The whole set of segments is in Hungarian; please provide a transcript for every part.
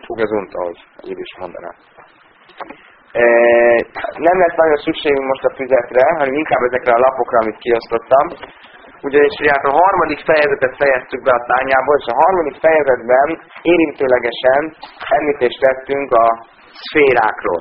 gesund, ahogy így is mondanám. Nem lesz nagyon szükségünk most a füzetre, hanem inkább ezekre a lapokra, amit kiosztottam. Ugyanis hát a harmadik fejezetet fejeztük be a tányából, és a harmadik fejezetben érintőlegesen említést tettünk a szférákról.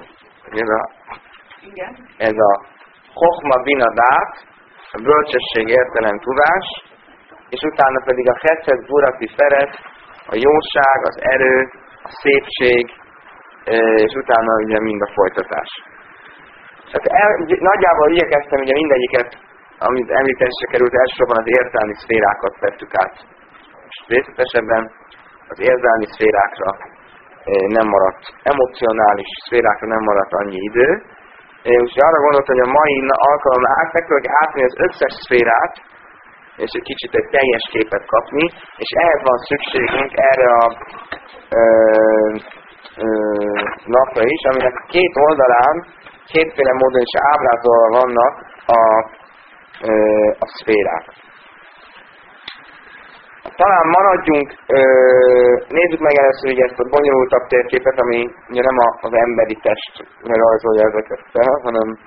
Ez a Chochma Bina Dát, a bölcsesség, értelem, tudás, és utána pedig a Chesed Gvura Tiferet, a jóság, az erő, a szépség, és utána ugye mind a folytatás. Tehát nagyjából igyekeztem ugye mindegyiket, amit említésre került, elsősorban az érzelmi szférákat vettük át. Most részletesebben az érzelmi szférákra nem maradt, emocionális szférákra nem maradt annyi idő. Úgyhogy arra gondoltam, hogy a mai alkalommal megpróbáljuk átvenni az összes szférát, és egy kicsit egy teljes képet kapni, és ehhez van szükségünk erre a napra is, aminek két oldalán, kétféle módon is ábrázolva vannak a szférák. Talán maradjunk, nézzük meg először ugye ezt a bonyolultabb térképet, ami ugye nem az emberi test rajzolja ezeket fel,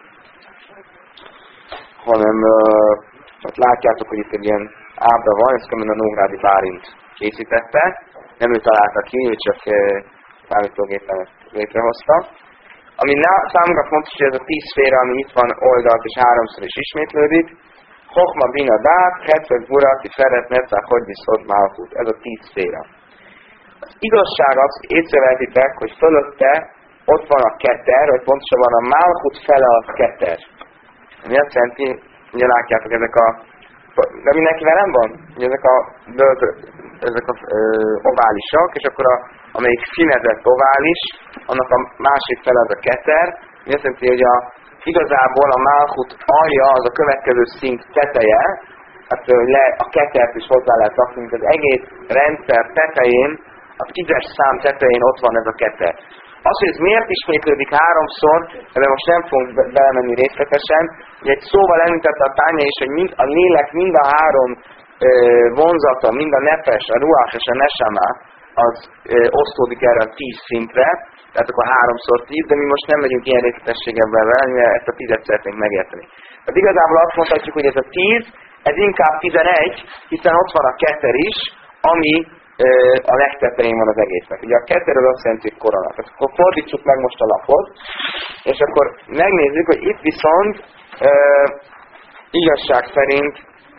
hanem hát látjátok, hogy itt egy ilyen ábra van, ezt a Nógrádi Bálint készítette, nem ő találta ki, ő csak számítógépen ezt létrehozta. Ami számunkra fontos, hogy ez a 10 szféra, ami itt van oldalt és háromszor is ismétlődik, Chochma Bina Dát, Chesed Gvura Tiferet, Netzach Hod Yiszod Malchut. Ez a 10 szféra. Az igazság az, hogy észrevehetitek, hogy fölötte ott van a keter, vagy pontosabban a Malchut fele a keter. Ami azt jelenti, ugye látjátok, ezek a... De mindenki velem van? Ugye ezek a oválisak, és akkor amelyik színezett ovális, annak a másik fele az a keter, ami azt jelenti, hogy igazából a Malchut alja az a következő szint teteje, hát a ketert is hozzá lehet rakni, mint az egész rendszer tetején, a 10-es szám tetején ott van ez a keter. Az, hogy ez miért ismétlődik háromszor, ebben most nem fogunk belemenni részletesen, hogy egy szóval említette a tánya is, hogy a lélek mind a három vonzata, mind a nefes, a ruach és a nesama, az osztódik erre a 10 szintre, tehát akkor 3x10, de mi most nem megyünk ilyen részletességekben vele, mivel ezt a 10-et szeretnénk megérteni. Tehát igazából azt mondhatjuk, hogy ez a 10, ez inkább 11, hiszen ott van a keter is, ami a legtetején van az egésznek. Ugye a ketter az azt jelenti, hogy korona. Tehát akkor fordítsuk meg most a lapot, és akkor megnézzük, hogy itt viszont igazság szerint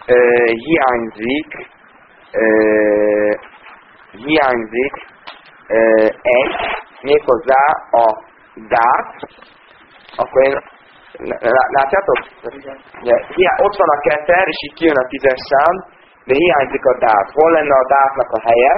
hiányzik egy, méghozzá a dát, akkor én, látjátok? Ott van a ketter, és így kijön a 10-es szám, de hiányzik a dát. Hol lenne a dátnak a helye?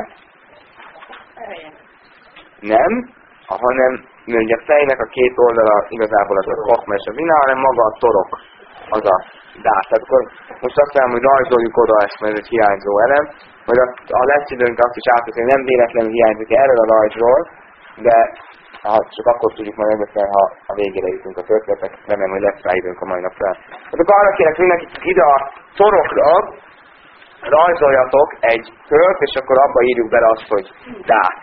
Nem, hanem ugye a fejnek a két oldala igazából az a Chochma és a Bina, hanem maga a torok, az a dát. Tehát akkor most azt mondom, hogy rajzoljuk oda ezt, mert ez egy hiányzó elem, majd ha lesz időnk, azt is átbeszélni, nem véletlenül hiányzik erről a rajzról, de csak akkor tudjuk majd megbeszélni, ha a végére jutunk a történetek, remélem, hogy lesz rá időnk a mai napra. Tehát akkor arra kérek mindenkit ide a torokra, rajzoljatok egy kört, és akkor abba írjuk bele azt, hogy dát.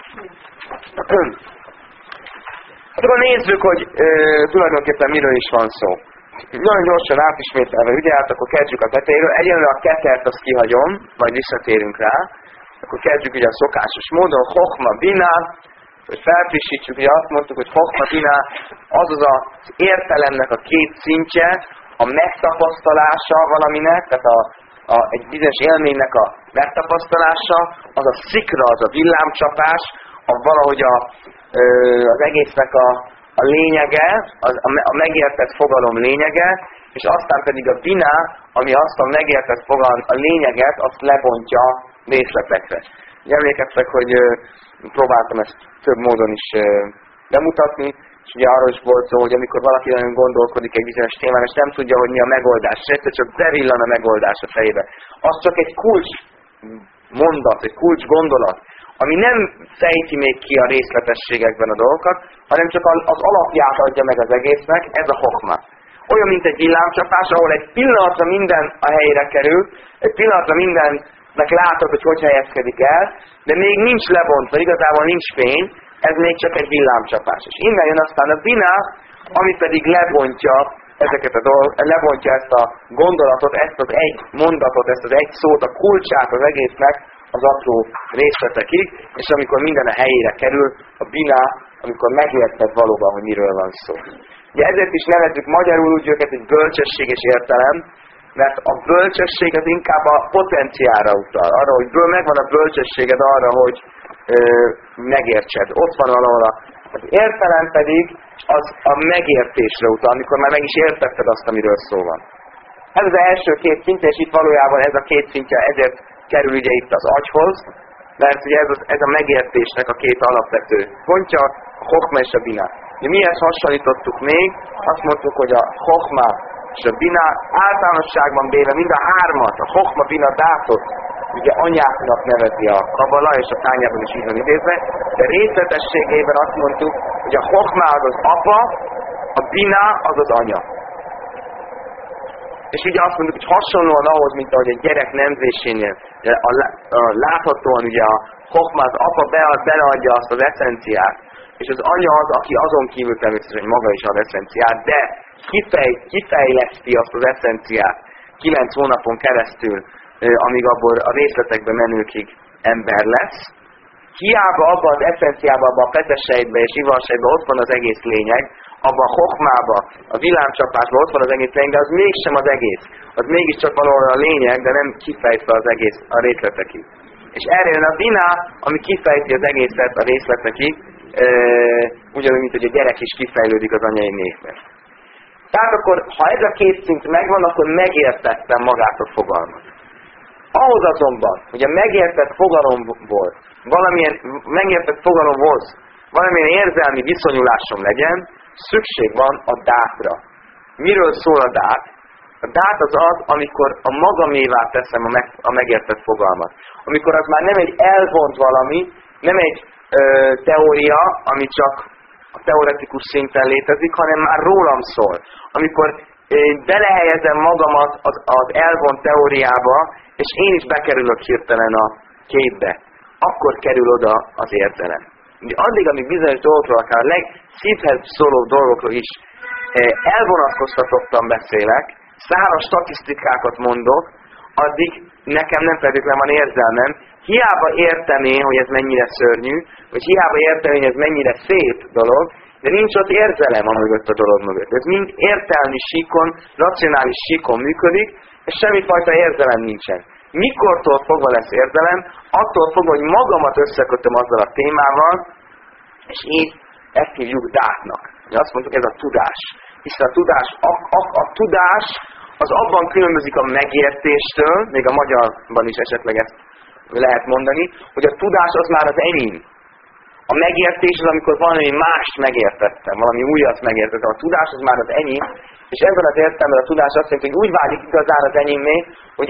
Hát akkor nézzük, hogy tulajdonképpen miről is van szó. Nagyon gyorsan átismételve ügyelt, akkor kezdjük a tetejéről. Egyenlően a ketert azt kihagyom, majd visszatérünk rá. Akkor kezdjük ugye a szokásos módon, Chochma Bina, hogy felfrissítsük, ugye azt mondtuk, hogy Chochma Bina az az értelemnek a két szintje, a megtapasztalása valaminek, tehát egy bizonyos élménynek a megtapasztalása, az a szikra, az a villámcsapás, valahogy az egésznek a lényege, a megértett fogalom lényege, és aztán pedig a bina, ami azt a megértett fogalom, a lényeget, azt lebontja részletekre. Emlékeztek, hogy próbáltam ezt több módon is bemutatni, és ugye arról is volt szó, hogy amikor valaki nagyon gondolkodik egy bizonyos témán, és nem tudja, hogy mi a megoldás, és egyszer csak bevillan a megoldás a fejébe. Az csak egy kulcs mondat, egy kulcs gondolat, ami nem fejti még ki a részletességekben a dolgokat, hanem csak az alapját adja meg az egésznek, ez a chochma. Olyan, mint egy villámcsapás, ahol egy pillanatra minden a helyére kerül, egy pillanatra mindennek látod, hogy helyezkedik el, de még nincs lebontva, igazából nincs fény, ez még csak egy villámcsapás. És innen jön aztán a bina, ami pedig lebontja ezeket a dolgokat, lebontja ezt a gondolatot, ezt az egy mondatot, ezt az egy szót, a kulcsát az egésznek az apró részletekig, és amikor minden a helyére kerül, a bina, amikor megérted valóban, hogy miről van szó. Ugye ezért is nevezzük magyarul úgy őket, egy bölcsességes értelem, mert a bölcsesség az inkább a potenciára utal. Arra, hogy megvan a bölcsességed arra, hogy megértsed. Ott van valahol az értelem pedig az a megértésre utal, amikor már meg is értetted azt, amiről szó van. Ez az első két szintje, és itt valójában ez a két szintje ezért kerül ugye itt az agyhoz, mert ugye ez a megértésnek a két alapvető pontja, a chokma és a bina. Mihez hasonlítottuk még? Azt mondtuk, hogy a chokma és a bina általánosságban véve mind a hármat, a chokma, bina, dátot, ugye anyáknak nevezi a kabala, és a tányában is így van idézve, de részletességében azt mondtuk, hogy a chokma az az apa, a bina az az anya. És ugye azt mondjuk, hogy hasonlóan ahhoz, mint ahogy egy gyerek nemzésénél láthatóan ugye a chokma, az apa beleadja azt az eszenciát, és az anya az, aki azon kívül természetesen maga is ad eszenciát, de kifejleszti azt az eszenciát 9 hónapon keresztül, amíg abból a részletekbe menőkig ember lesz. Hiába abban az eszenciában, abban a petesejtben és ivalsejtben ott van az egész lényeg, abban a chokmában, a villámcsapásban ott van az egész lényeg, de az mégsem az egész. Az mégiscsak valahol a lényeg, de nem kifejtve az egész a részletekig. És erre jön a bina, ami kifejti az egészet a részletekig, ugyanúgy, mint hogy a gyerek is kifejlődik az anyai névben. Tehát akkor, ha ez a két szint megvan, akkor megértettem magát a fogalmat. Ahhoz azonban, hogy a megértett fogalomból, valamilyen érzelmi viszonyulásom legyen, szükség van a dátra. Miről szól a dát? A dát az az, amikor a magamévá teszem a megértett fogalmat. Amikor az már nem egy elvont valami, nem egy teória, ami csak a teoretikus szinten létezik, hanem már rólam szól. Amikor belehelyezem magamat az elvont teóriába, és én is bekerülök hirtelen a képbe, akkor kerül oda az érzelem. De addig, amíg bizonyos dolgokról, akár a legszívhez szóló dolgokról is elvonatkoztatottan beszélek, száraz statisztikákat mondok, addig nekem nem feltétlenül van érzelmem, hiába értené, hogy ez mennyire szörnyű, vagy hiába értené, hogy ez mennyire szép dolog, de nincs ott érzelem a mögött a dolog mögött. Ez mind értelmi síkon, racionális síkon működik, és semmifajta érzelem nincsen. Mikortól fogva lesz érzelem? Attól fogva, hogy magamat összekötöm azzal a témával, és így ezt hívjuk dátnak. Azt mondtuk, ez a tudás. Hiszen a tudás az abban különbözik a megértéstől, még a magyarban is esetleg ezt lehet mondani, hogy a tudás az már az enyém. A megértés az, amikor valami mást megértettem, valami újat megértettem. A tudás az már az enyém, és ebben az értelemben a tudás azt jelenti, hogy úgy válik igazán az enyémé, hogy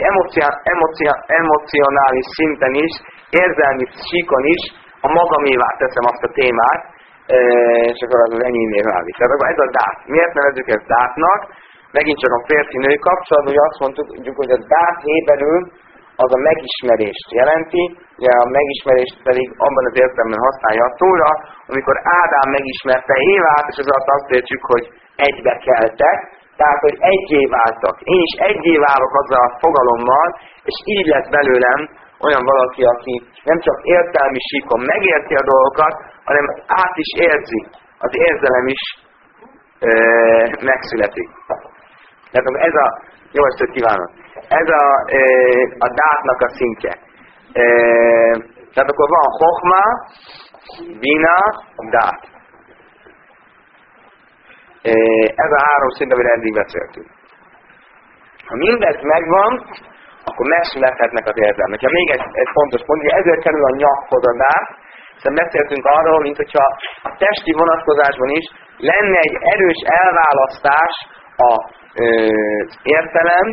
emocionális szinten is, érzelmi síkon is a magamévá teszem azt a témát, és akkor az enyémé válik. Tehát akkor ez a dát. Miért nevezzük ezt dátnak? Megint csak a férfi-női kapcsolatban, hogy azt mondjuk, hogy a dát héberül az a megismerést jelenti, ugye a megismerést pedig abban az értelemben használja a Tóra, amikor Ádám megismerte Évát, és az azt értjük, hogy egybe keltek, tehát, hogy egyé váltak. Én is egyé válok azzal a fogalommal, és így lesz belőlem olyan valaki, aki nem csak értelmi síkon megérti a dolgokat, hanem át is érzi. Az érzelem is megszületik. Tehát ez a... Jó estét kívánok! Ez a dátnak a szintje. Tehát akkor van chokma, bina, dát. Ez a három szint, amire eddig beszéltünk. Ha mindez megvan, akkor megszülethetnek az érzelmek. Ha még egy fontos pont, hogy ezért kerül a nyakhoz a dát, hiszen beszéltünk arról, mint hogyha a testi vonatkozásban is lenne egy erős elválasztás az értelem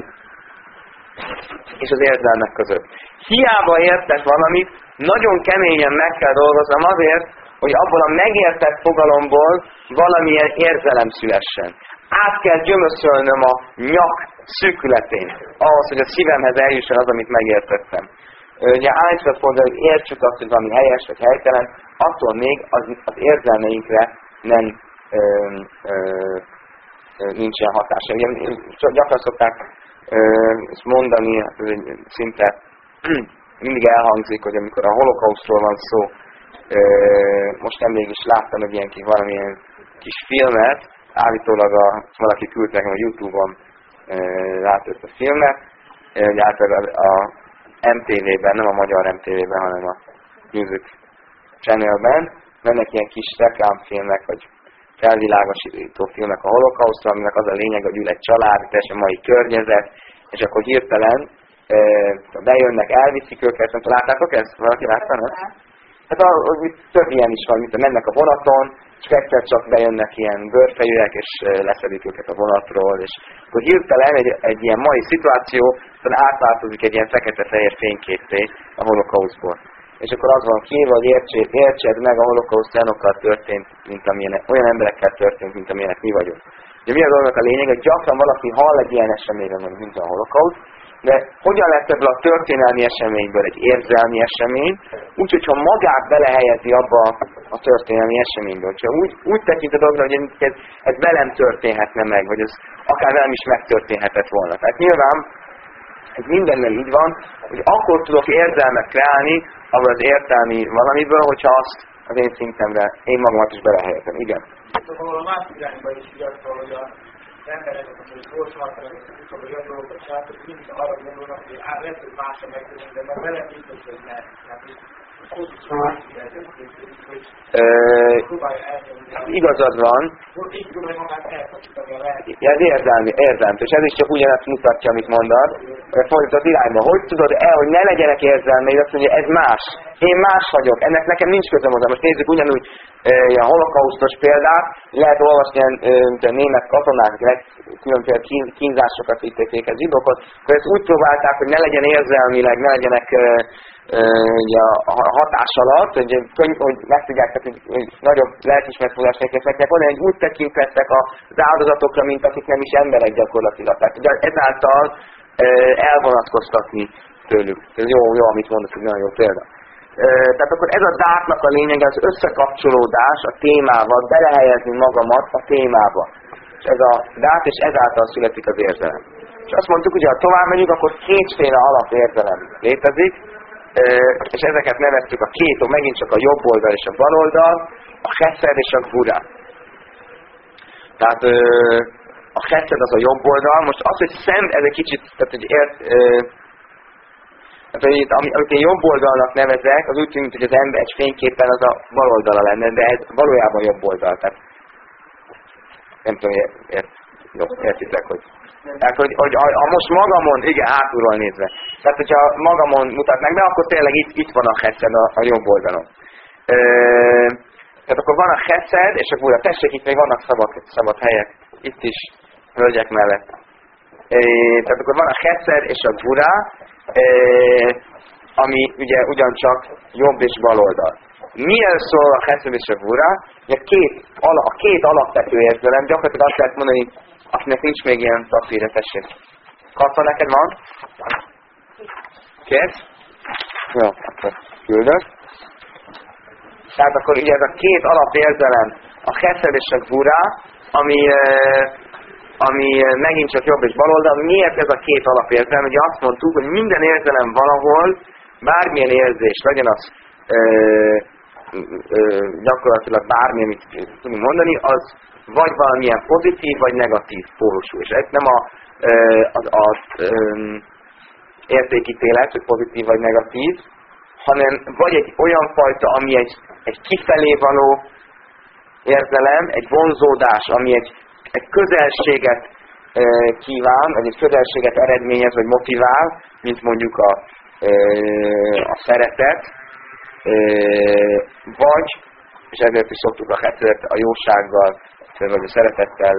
és az érzelmek között. Hiába értek valamit, nagyon keményen meg kell dolgoznom azért, hogy abból a megértett fogalomból valamilyen érzelem szülessen. Át kell gyömöszölnöm a nyak szűkületén, ahhoz, hogy a szívemhez eljusson az, amit megértettem. Ugye Einstein mondja, hogy értsük azt, hogy valami helyes vagy helytelen, attól még az érzelmeinkre nem nincsen hatása. Ugye gyakran szokták ezt mondani, hát ez egy szinte mindig elhangzik, hogy amikor a holokausztról van szó, most nemrég is láttam egy ilyen valamilyen kis filmet, állítólag valaki küldte nekem a YouTube-on látott a filmet, általában a MTV-ben, nem a magyar MTV-ben, hanem a Music Channel-ben, mennek ilyen kis reklámfilmek, vagy felvilágosító filmek a holokausztra, aminek az a lényeg, hogy ül egy család, teljesen mai környezet, és akkor hirtelen bejönnek, elviszik őket, nem tudom, láttátok ezt? Valaki látta, nem? Hát több ilyen is van, mint mennek a vonaton, és egyszer csak bejönnek ilyen bőrfejűek, és leszedik őket a vonatról, és akkor hirtelen egy ilyen mai szituáció, aztán átváltozik egy ilyen fekete-fehér fényképpé a holokauszból. És akkor az van kiírva, hogy értsed meg, a holokauszt olyanokkal történt, mint amilyenek, olyan emberekkel történt, mint amilyenek mi vagyunk. Ugye mi a dolognak a lényeg, hogy gyakran valaki hall egy ilyen eseményről, mint a holokauszt, de hogyan lett ebből a történelmi eseményből egy érzelmi esemény, úgyhogy ha magát belehelyezi abba a történelmi eseményből. Ha úgy tekint a dologra, hogy ez velem történhetne meg, vagy ez akár velem is megtörténhetett volna. Tehát nyilván ez mindennel így van, hogy akkor tudok érzelmet kreálni, abban az értelmi valamiből, hogyha azt az én szintemre, én magamat is belehelyezem. Igen. Szóval a másik irányban is igazol, hogy az emberek, hogy gyorsan hogy olyan dolgokat csináltak, mindig arra gondolnak, hogy lehet, hogy másra megtörténik, de már velem biztos, hogy nem. Igazad van. Ja, ez érzelmi, és ez is csak ugyanezt mutatja, amit mondod. Fordított irányba. Hogy tudod hogy ne legyenek érzelmeid, azt mondja, ez más. Én más vagyok, ennek nekem nincs közöm hozzá. Most nézzük ugyanúgy a holokausztos példát, lehet olvasni ilyen német katonák, akik különféle kínzásokat vitték a zsidókot, akkor ezt úgy próbálták, hogy ne legyen érzelmileg, ne legyenek a hatás alatt, hogy megtudják, hogy nagyobb lelkiismeretforrás nektek van, hogy úgy tekintettek az áldozatokra, mint akik nem is emberek gyakorlatilag. Tehát ugye ezáltal elvonatkoztatni tőlük. Ez jó, amit mondasz, hogy nagyon jó példa. Tehát akkor ez a dátnak a lényege, az összekapcsolódás a témával, belehelyezni magamat a témába. És ez a dát, és ezáltal születik az érzelem. És azt mondtuk, hogy ha tovább megyünk, akkor kétféle alapérzelem létezik, és ezeket neveztük megint csak a jobb oldal és a bal oldal, a cheszed és a gvura. Tehát a cheszed az a jobb oldal, most az, hogy ez egy kicsit, tehát hogy amit én jobb oldalnak nevezek, az úgy tűnik, hogy az ember egy fényképpen az a bal oldala lenne, de ez valójában jobb oldal. Tehát nem tudom, értitek, hogy... Tehát, hogy most magamon, igen, hátulról nézve. Tehát, hogyha magamon mutatnak be, akkor tényleg itt van a cheszed a jobb oldalon. Tehát akkor van a cheszed és a gvura. Tessék, itt még vannak szabad helyek. Itt is, hölgyek mellett. Tehát akkor van a cheszed és a gvura, ami ugye ugyancsak jobb és bal oldal. Milyen szól a cheszed és a gvura? A két alapvető érzelem, gyakorlatilag azt lehet mondani, akinek nincs még ilyen papírja, tessék. Kapva neked van? Kész? Jó, akkor küldök. Tehát akkor ugye ez a két alapérzelem, a cheszed és a gvura, ami megint csak jobb és bal oldal. Miért ez a két alapérzelem? Ugye azt mondtuk, hogy minden érzelem valahol, bármilyen érzés, legyen az gyakorlatilag bármi, amit tudunk mondani, az vagy valamilyen pozitív, vagy negatív pólusú. És ez nem az értékítélet, hogy pozitív vagy negatív, hanem vagy egy olyan fajta, ami egy kifelé való érzelem, egy vonzódás, ami egy közelséget kíván, vagy egy közelséget eredményez, vagy motivál, mint mondjuk a szeretet, vagy, és ezért is szoktuk a hetet a jósággal, vagy a szeretettel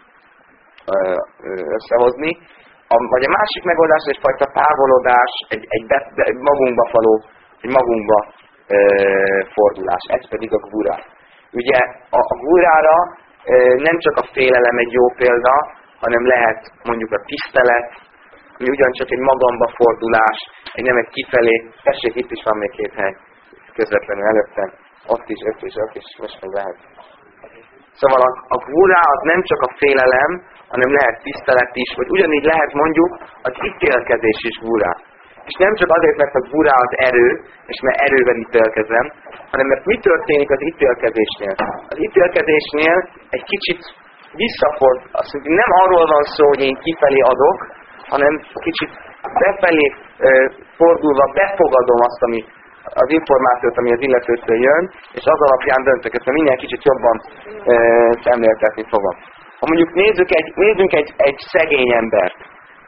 összehozni, vagy a másik megoldás egyfajta távolodás, egy magunkba fordulás, ez pedig a gvura. Ugye a gvurára nem csak a félelem egy jó példa, hanem lehet mondjuk a tisztelet, ami ugyancsak egy magamba fordulás, nem egy kifelé. Tessék, itt is van még két hely, közvetlenül előttem. ott is, most meg lehet. Szóval a gvura az nem csak a félelem, hanem lehet tisztelet is, vagy ugyanígy lehet mondjuk az ítélkezés is gvura. És nem csak azért, mert a gvura az erő, és mert erővel ítélkezem, hanem mert mi történik az ítélkezésnél? Az ítélkezésnél egy kicsit visszaford, azt mondja, nem arról van szó, hogy én kifelé adok, hanem kicsit befelé fordulva befogadom azt, ami az információt, ami az illetőtől jön, és az alapján döntök, ezt minden kicsit jobban szemléltetni fogom. Ha mondjuk nézzünk egy szegény embert.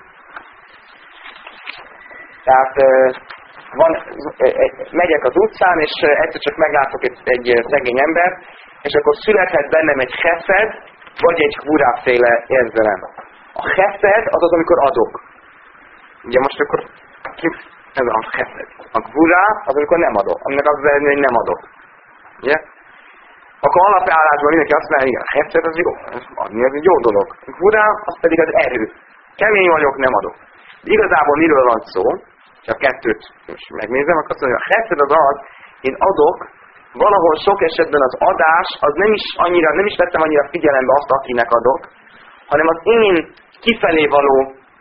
Tehát megyek az utcán, és egyszer csak meglátok egy szegény embert, és akkor születhet bennem egy chesed, vagy egy gvuráféle érzelem. A chesed az, amikor adok. Ugye most akkor ez a chesed. A gvura az, amikor nem adok. Aminek az lenni, hogy nem adok. Ugye? Akkor alapállásban mindenki azt mondja, hogy a chesed az jó. Adni az egy jó dolog. A gvura az pedig az erő. Kemény vagyok, nem adok. De igazából miről van szó? Ha a kettőt most megnézem, akkor azt mondja, a chesed az az, én adok, valahol sok esetben az adás, az nem is vettem annyira figyelembe azt, akinek adok, hanem az én kifelé való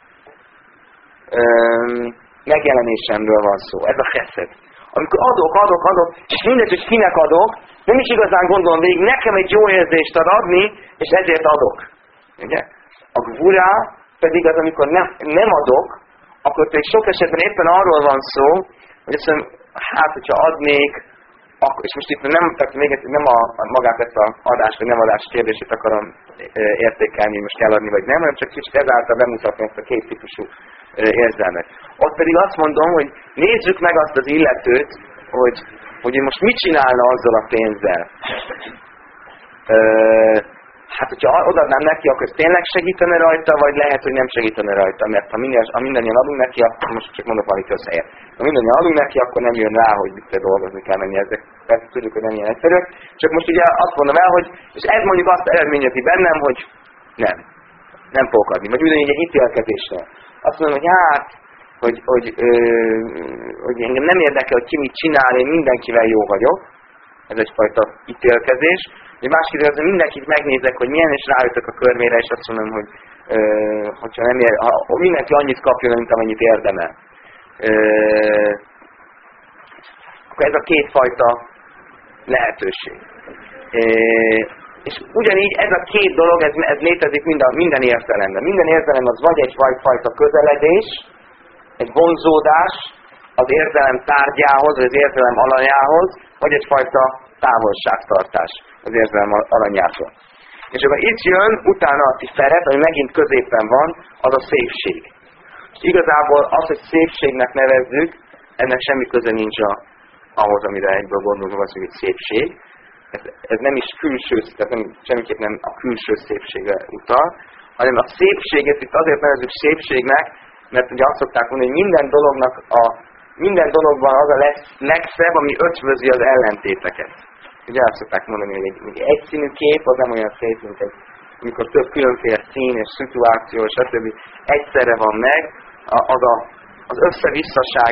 megjelenésemről van szó. Ez a chesed. Amikor adok, és mindegy, hogy kinek adok, nem is igazán gondolom végig, nekem egy jó érzést ad adni, és ezért adok. Ugye? A gvura pedig az, amikor nem adok, akkor pedig sok esetben éppen arról van szó, hogy azt mondom, hát, hogyha adnék, akkor, és most itt nem magát ezt az adás vagy nem adás kérdését akarom értékelni, hogy most kell adni vagy nem, hanem csak kicsit ezáltal bemutatni ezt a két típusú érzelmet. Ott pedig azt mondom, hogy nézzük meg azt az illetőt, hogy én most mit csinálna azzal a pénzzel. Hát, hogyha odaadnám neki, akkor ez tényleg segítene rajta, vagy lehet, hogy nem segítene rajta, mert ha mindannyian adunk neki, akkor most csak mondok valamit összeért. Ha mindannyian adunk neki, akkor nem jön rá, hogy mit dolgozni kell menni ezek. Persze tudjuk, hogy nem ilyen egyszerűek. Csak most ugye azt mondom el, hogy és ez mondjuk azt eredményezi bennem, hogy nem fogok adni. Vagy ugyanígy egy ítélkezésnél. Azt mondom, hogy hát, hogy engem nem érdekel, hogy ki mit csinál, én mindenkivel jó vagyok. Ez egyfajta ítélkezés. De másik az, hogy mindenkit megnézek, hogy milyen, és ráütök a körmére, és azt mondom, hogy hogyha nem ha mindenki annyit kapjon, mint amennyit érdemel. Akkor ez a kétfajta lehetőség. És ugyanígy ez a két dolog, ez létezik minden értelemben. Minden értelem az vagy egyfajta közeledés, egy vonzódás az érzelem tárgyához, vagy az érzelem alanyához, vagy egyfajta távolságtartás az érzelem alanyától. És akkor itt jön utána a tiferet, ami megint középen van, az a szépség. És igazából az, hogy szépségnek nevezzük, ennek semmi köze nincs ahhoz, amire egyből gondolunk, az, hogy szépség. Ez nem is külső, tehát semmiképp nem a külső szépségre utal, hanem a szépséget itt azért nevezzük szépségnek, mert ugye azt szokták mondani, hogy minden dologban az a legszebb, ami ötvözi az ellentéteket. Ugye azt szokták mondani, hogy egy egyszínű kép az nem olyan szép, mint amikor több különféle szín és szituáció, stb. Egyszerre van meg, az összevisszaság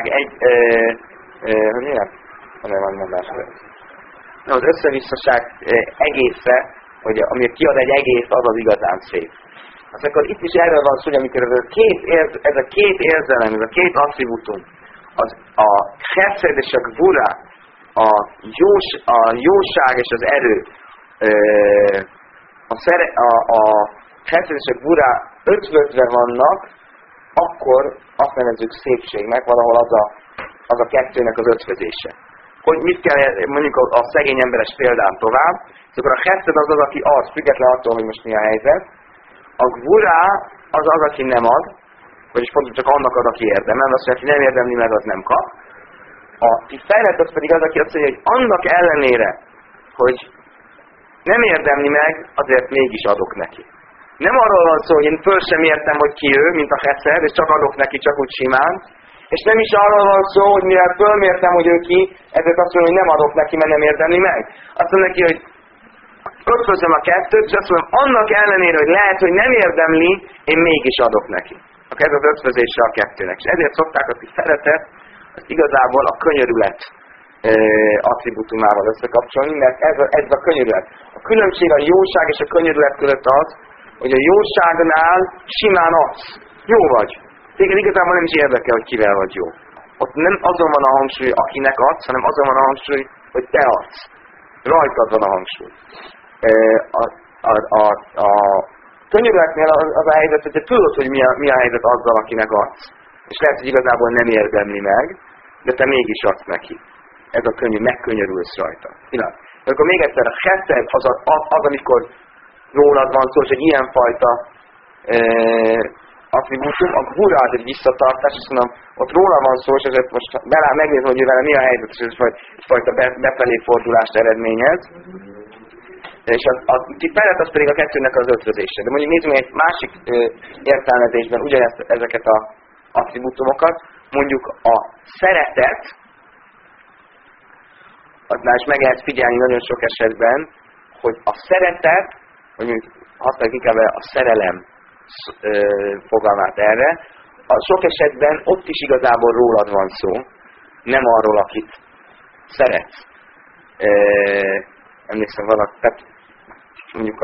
az összevisszaság egésze, hogy amíg kiad egy egész, az az igazán szép. Azt akkor itt is erről van szó, hogy amikor ez a két érzelem, ez a két attribútum, a chesed és a gvura, a jóság és az erő, a chesed és a gvura ötvözve vannak, akkor azt nevezzük szépségnek, valahol az a kettőnek az ötvözése. Hogy mit kell, mondjuk a szegény emberes példán tovább, akkor a chesed az, aki ad, független attól, hogy most mi a helyzet. A gvura az, aki nem ad, vagyis pontosan csak annak ad, aki érdemel, azt mondja, aki nem érdemli meg, az nem kap. A tiferet az pedig az, aki azt mondja, hogy annak ellenére, hogy nem érdemli meg, azért mégis adok neki. Nem arról van szó, hogy én föl sem értem, hogy ki ő, mint a chesed, és csak adok neki, csak úgy simán. És nem is arról van szó, hogy mivel fölmértem, hogy ő ki, ezért azt mondom, hogy nem adok neki, mert nem érdemli meg. Azt mondom neki, hogy ötvözöm a kettőt, és azt mondom, annak ellenére, hogy lehet, hogy nem érdemli, én mégis adok neki. Akkor ez az ötvözése a kettőnek. És ezért szokták azt, hogy szeretet, az igazából a könyörület attribútumával összekapcsolni, mert ez a könyörület. A különbség a jóság és a könyörület között az, hogy a jóságnál simán adsz. Jó vagy. Téged igazából nem is érdekel, hogy kivel vagy jó. Ott nem azon van a hangsúly, akinek adsz, hanem azon van a hangsúly, hogy te adsz. Rajtad van a hangsúly. A könyörületnél az a helyzet, hogy te tudod, hogy mi a helyzet azzal, akinek adsz. És lehet, hogy igazából nem érdemli meg, de te mégis adsz neki. Ez a könnyű, megkönyörülsz rajta. Akkor még egyszer, a chesed az, amikor rólad van szó, és egy ilyenfajta attribútum, a gvura az egy visszatartás, és mondom, ott róla van szó, és ezért most megnézem, hogy vele mi a helyzet, és ez egyfajta befelé fordulást eredményez. És a felett az pedig a kettőnek az ötvözése. De mondjuk nézzük egy másik értelmezésben ugyanezt ezeket az attribútumokat, mondjuk a szeretet, annál is meg lehet figyelni nagyon sok esetben, hogy a szeretet, vagy mondjuk használjuk inkább a szerelem fogalmát erre, a sok esetben ott is igazából rólad van szó, nem arról, akit szeretsz. Emlékszem valaki, tehát mondjuk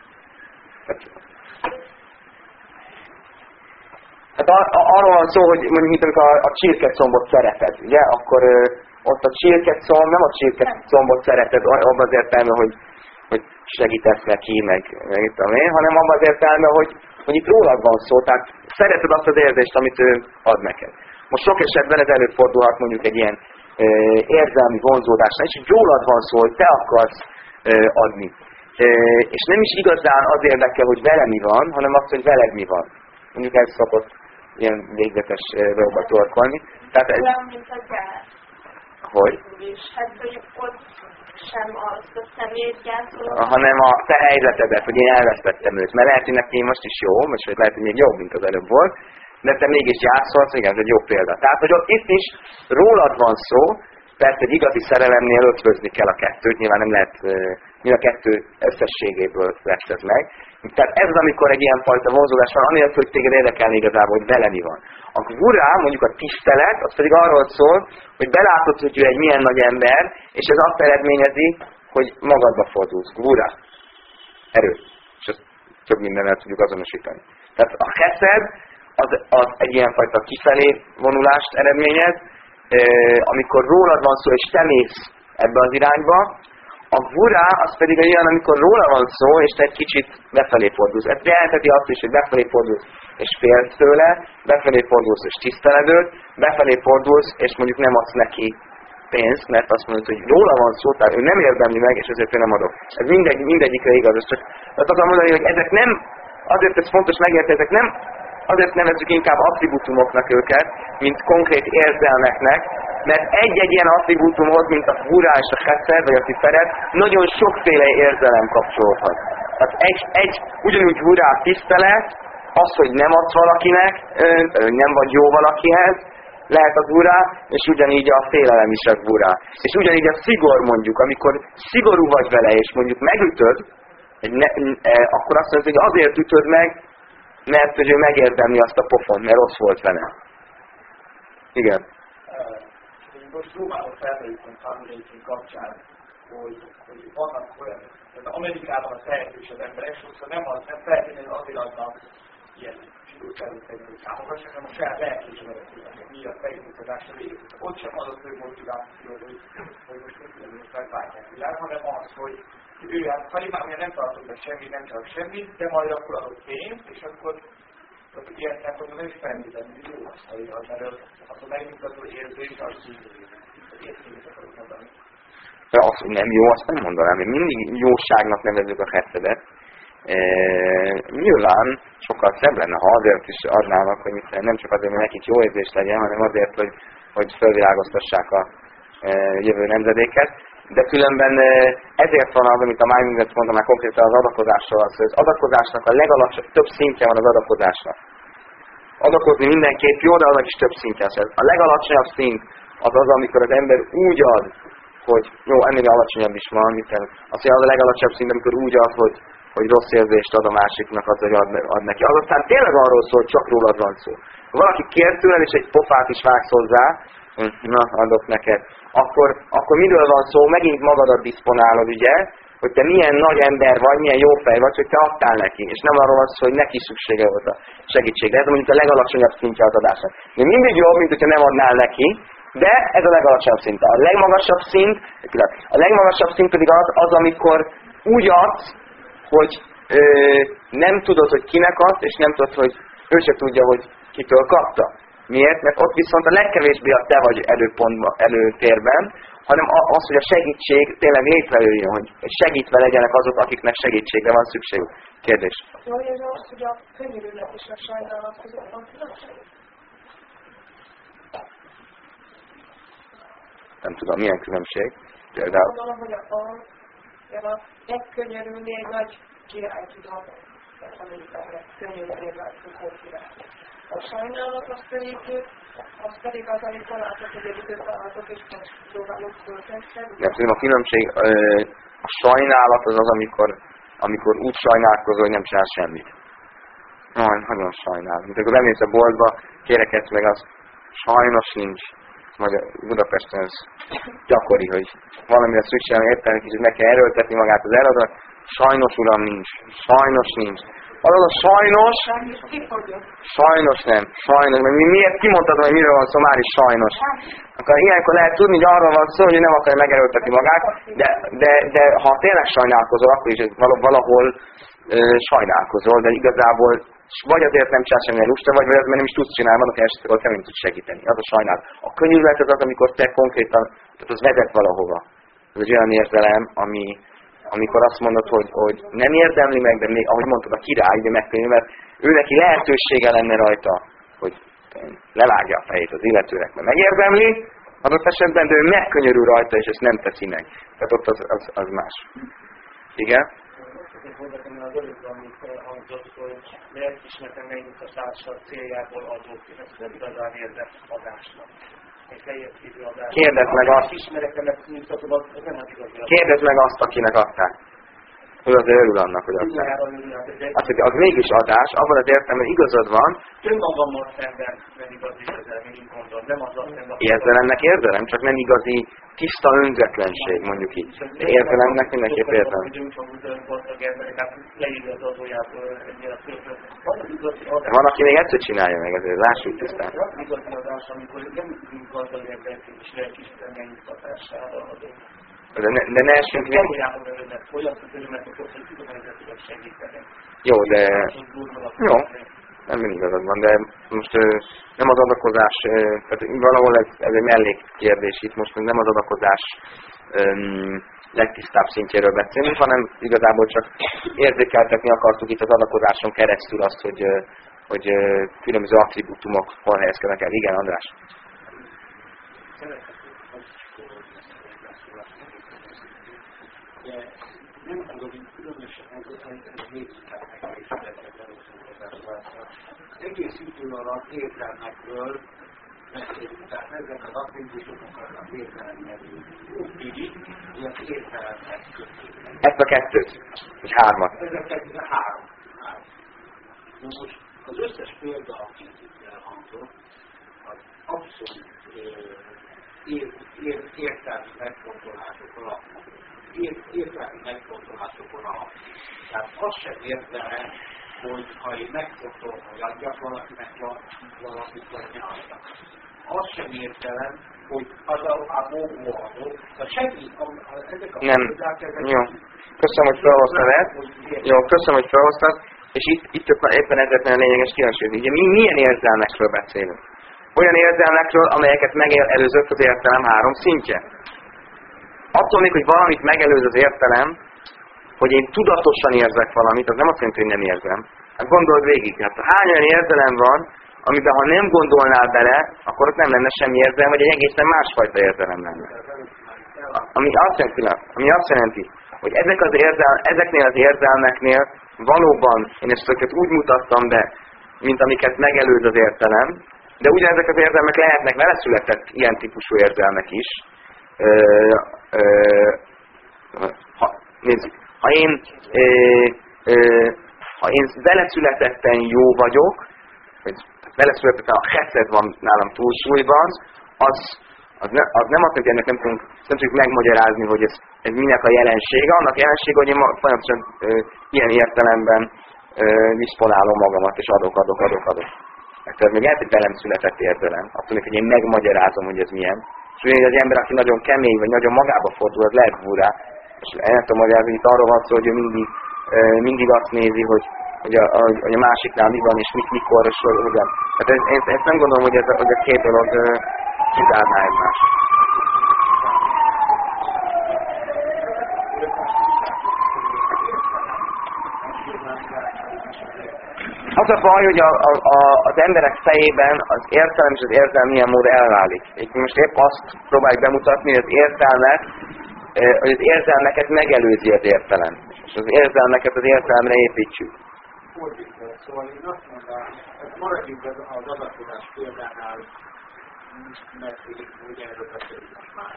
arról van szó, hogy mondjuk mint amikor a csirkecombot szereted, ugye? Akkor ott a csirkecomb, nem a csirkecombot szereted abban az értelme, hogy segítesz neki, meg hanem abban az értelme, hogy itt rólad van szó, tehát szereted azt az érzést, amit ő ad neked. Most sok esetben ez előfordulhat mondjuk egy ilyen érzelmi vonzódásnál, és így rólad van szó, hogy te akarsz adni. És nem is igazán az érdekel, hogy vele mi van, hanem az, hogy veled mi van. Mondjuk ez szokott ilyen végzetes dolgokat torkolni. Tehát ez... Hogy? És hát, hogy ott sem azt a személyt gyászolod. Hanem a te helyzetedet, hogy én elvesztettem őt. Mert lehet, hogy neki most is jó, most lehet, hogy még jobb, mint az előbb volt, de te mégis gyászolsz, igen, ez egy jó példa. Tehát, hogy ott itt is rólad van szó, persze egy igazi szerelemnél ötvözni kell a kettőt, nyilván nem lehet mind a kettő összességéből lesz ez meg. Tehát ez az, amikor egy ilyen fajta vonzódás van, anélkül, hogy téged érdekelni igazából, hogy vele mi van. A gvura, mondjuk a tisztelet, az pedig arról szól, hogy belátod, hogy ő egy milyen nagy ember, és ez azt eredményezi, hogy magadba fordulsz. Gvura. Erő. És ezt több mindennel tudjuk azonosítani. Tehát a chesed az egy ilyenfajta kifelé vonulást eredményez, amikor rólad van szó, és te mész ebbe az irányba. A gvura az pedig olyan, amikor róla van szó, és te egy kicsit befelé fordulsz. Ez jelentheti azt is, hogy befelé fordulsz, és félsz tőle, befelé fordulsz, és tiszteled őt, befelé fordulsz, és mondjuk nem adsz neki pénzt, mert azt mondod, hogy róla van szó, tehát ő nem érdemli meg, és ezért én nem adok. Ez mindegyikre igaz. Ez csak azt akarom mondani, hogy ezek nem, azért ez fontos megérteni, ezek nem, azért nevezzük inkább attribútumoknak őket, mint konkrét érzelmeknek, mert egy-egy ilyen attribútumhoz, mint a gvura és a chesed, vagy a tiferet, nagyon sokféle érzelem kapcsolódhat. Tehát ugyanúgy gvura tisztelet, az, hogy nem adsz valakinek, nem vagy jó valakihez, lehet a gvura, és ugyanígy a félelem is a gvura. És ugyanígy a szigor mondjuk, amikor szigorú vagy vele, és mondjuk megütöd, akkor azt mondod, hogy azért ütöd meg, mert hogy ő megérdemli azt a pofont, mert rossz volt vele. Igen. Most próbálom felmerülni a fundraising kapcsán, hogy vannak olyan, tehát Amerikában a tehetősebb emberek sokszor nem feltétlenül azért adnak ilyen zsidószerűt, hogy támogassak, hanem a saját lelkiismeretében, miatt fejlődésre végül. Ott sem az a fő motiváció, hogy most mit tudom, hogy megváltják világ, hanem az, hogy ő hát Kalimában nem tartott be semmit, nem csak semmit, de majd akkor adott pénzt, és akkor ilyen szempontból nem is feltétlenül jó azt, mert az a megmutató érzés, az értéket akarok mondani. De azt, hogy nem jó, azt nem mondanám. Én mindig jóságnak nevezzük a cheszedet. Nyilván sokkal szebb lenne, ha azért is adnának, hogy nem csak azért, hogy nekik jó érzés legyen, hanem azért, hogy felvilágoztassák a jövő nemzedéket. De különben ezért van az, amit a Maimonides mondta már konkrétan az adakozásról, az, hogy az adakozásnak a legalacsonyabb, több szintje van az adakozásnak. Adakozni mindenképp jó, de annak is több szintje. A legalacsonyabb szint az az, amikor az ember úgy ad, hogy jó, ennél alacsonyabb is van, hiszen azt mondja, az a legalacsonyabb szint, amikor úgy ad, hogy rossz érzést ad a másiknak, az, hogy ad neki. Az aztán tényleg arról szól, hogy csak rólad van szó. Ha valaki kér tőled, és egy pofát is vágsz hozzá, Na, adok neked. Akkor miről van szó? Megint magadat diszponálod, ugye? Hogy te milyen nagy ember vagy, milyen jó fej vagy, hogy te adtál neki. És nem arról van szó, hogy neki szüksége volt a segítségre. Ez mondjuk a legalacsonyabb szintje az adásnak. De mindig jobb, mint hogyha nem adnál neki, de ez a legalacsonyabb szint. A legmagasabb szint pedig az, amikor úgy adsz, hogy nem tudod, hogy kinek adsz, és nem tudod, hogy ő se tudja, hogy kitől kapta. Miért? Mert ott viszont a legkevésbé a te vagy előtérben, hanem az, hogy a segítség tényleg létrejöjjön, hogy segítve legyenek azok, akiknek segítségre van szükségük. Kérdés. Jól érzem azt, hogy a könyörület és a sajnálat között van különbség? Nem tudom, milyen különbség. Például. Gondolom, hogy a megkönyörülni egy nagy király tudom, Amerikára könyörülni a király. A sajnálat az pedig az, amikor látod, hogy egy időt találtok, és most próbálok föltenni. Nem tudom, a különbség, a sajnálat az, amikor úgy sajnálkozol, hogy nem csinál semmit. Nagyon sajnálom. Mint akkor bemész a boltba, kérekedsz meg, az sajnos nincs. Majd Budapesten ez gyakori, hogy valamire szükségem értelmi kicsit meg kell erőltetni magát az eladónak. Sajnos uram nincs. Sajnos nincs. Az a sajnos nem. Sajnos. Mert miért kimondtad, hogy miről van szó, már is sajnos. Akkor ilyenkor lehet tudni, hogy arról van szó, hogy nem akarja megerőltetni magát, de ha tényleg sajnálkozol, akkor is valahol sajnálkozol, de igazából vagy azért nem csinál semmilyen lusta, vagy azért, mert nem is tudsz csinálni, vannak esetek, ahol te nem tudsz segíteni. Az a sajnálat. A könyörület az, amikor te konkrétan, tehát az vezet valahova. Ez egy olyan érzelem, amikor azt mondod, hogy nem érdemli meg, de még, ahogy mondtad, a király, de megkönyörül, mert ő neki lehetősége lenne rajta, hogy levágja a fejét az illetőnek, mert megérdemli, adott esetben, de ő megkönyörül rajta, és ezt nem teszi meg. Tehát ott az más. Igen? Az előbb, amit hangzott, hogy lelkismereten megnyugtatása céljából adók, és ez nem igazán érzett adásnak. Kérdezd meg azt, akinek adták. Ő azért örül annak, hogy adták. Azt, hogy az mégis adás, abban az értelemben igazad van. Önmagammal szemben nem igazi érzelem, én gondolom. Nem az azt nem. Érzelemnek érzelem, csak nem igazi tiszta önzetlenség, mondjuk így. De érzelemnek mindenképp érzelem. De van, aki még egyszer csinálja meg, ezért lássuk tisztán. Igazi adás, amikor nem gazdag emberként is lelkismereten megnyugtatására adunk. De ne essünk még... Jó, de... Jó, nem mindig igazad van, de most nem az adakozás, tehát valahol ez egy mellékkérdés itt, most nem az adakozás legtisztább szintjéről beszélünk, hanem igazából csak érzékeltetni akartuk itt az adakozáson keresztül azt, hogy különböző attribútumok hol helyezkednek el. Igen, András? Nem tudom, hogy különösen ez létszámnak is egész idő alatt érzelmekről beszélünk, tehát ezek az attribútumoknak az érzelmekről. Így, hogy az érzelmek kötődnek. Ezt a kettőt, vagy hármat. Ezeket a három. Most az összes példa, amit itt elhangzott, az abszolút értelmi megfontolásokon alapul. Értelmi megfontolásokon alapul. Tehát azt sem értelem, hogy ha én megfontolom, hogy adjak valakinek valamit, vagy ne adjak. Azt sem értelem, hogy az a módó adok. Ezek a nem. Jó. Köszönöm, hogy felhoztad ezt. Jó, köszönöm, hogy felhoztad. És itt éppen ezért nagyon lényeges kihangsúlyozni. Ugye mi milyen érzelmekről beszélünk? Olyan érzelmekről, amelyeket megelőzött az értelem három szintje. Attól még, hogy valamit megelőz az értelem, hogy én tudatosan érzek valamit, az nem azt jelenti, hogy nem érzem. Hát gondold végig, hát hány olyan érzelem van, amiben ha nem gondolnál bele, akkor ott nem lenne semmi érzelem, vagy egy egészen másfajta érzelem lenne. Ami azt jelenti, hogy ezeknél az érzelmeknél valóban, én ezt őket úgy mutattam be, mint amiket megelőz az értelem, de ugyanezek az érzelmek lehetnek vele született ilyen típusú érzelmek is. Nézzük, ha én beleszületetten jó vagyok, vagy beleszületetten a chesed van nálam túlsúlyban, az nem azt, hogy ennek nem tudjuk megmagyarázni, hogy ez minek a jelensége. Annak jelensége, hogy én folyamatosan ilyen értelemben disponálom magamat, és adok. Mert ez még lehet, hogy velem született érzelem. Azt mondjuk, hogy én megmagyarázom, hogy ez milyen. És ugyanígy az ember, aki nagyon kemény, vagy nagyon magába fordul, az lehet gurá. És el tudom magyarázni, hogy itt arról van szó, hogy ő mindig azt nézi, hogy a másiknál mi van, és mikor, és hogyan. Hát ezt nem gondolom, hogy ez a két dolog kizárná egymást. Az a baj, hogy az emberek fejében az értelem és az érzelem milyen módon elválik. Itt most épp azt próbáljuk bemutatni, hogy az érzelmeket megelőzi az értelem. És az érzelmeket az értelemre építsük. Szóval én azt mondanám, hogy maradjunk az adatkodás példánál, mert ugye erről beszélünk most már.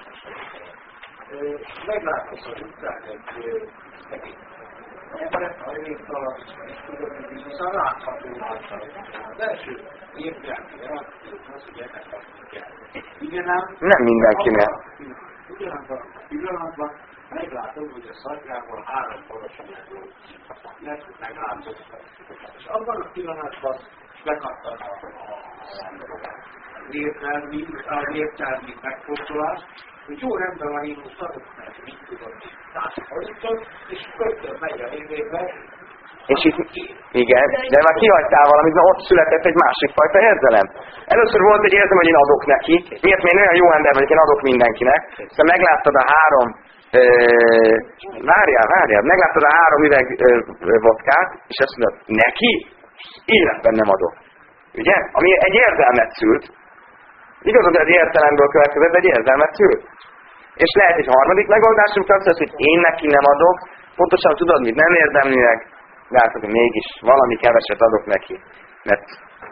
Meglátsz az utcán egy szegény. A révtalat, és tudod, hogy viszont látható által. Az első értelmi reakció az, hogy ennek kapni kell. Nem mindenkinek. Ugyanabban a pillanatban meglátod, hogy a szargából 3 porosan volt. Mert meglátod. És abban a pillanatban bekattan a értelmi megfontolást, hogy jó rendben van, én most adok meg, mit tudom, társadalmat, és kötön megy a végébe. És itt, igen, de már kihagytál valamit, mert ott született egy másik fajta érzelem. Először volt egy érzem, hogy én adok neki, miért én olyan jó ember vagyok, én adok mindenkinek, szóval megláttad a 3 várjál, megláttad a 3 üveg vodkát, és azt mondod, neki? Életben nem adok. Ugye? Ami egy érzelmet szült. Igazad, hogy az értelemből következett, egy érzelmet szült. És lehet egy harmadik megoldásunk, az, hogy én neki nem adok, pontosan tudod, mit nem érdemlileg, látod, hogy mégis valami keveset adok neki. Mert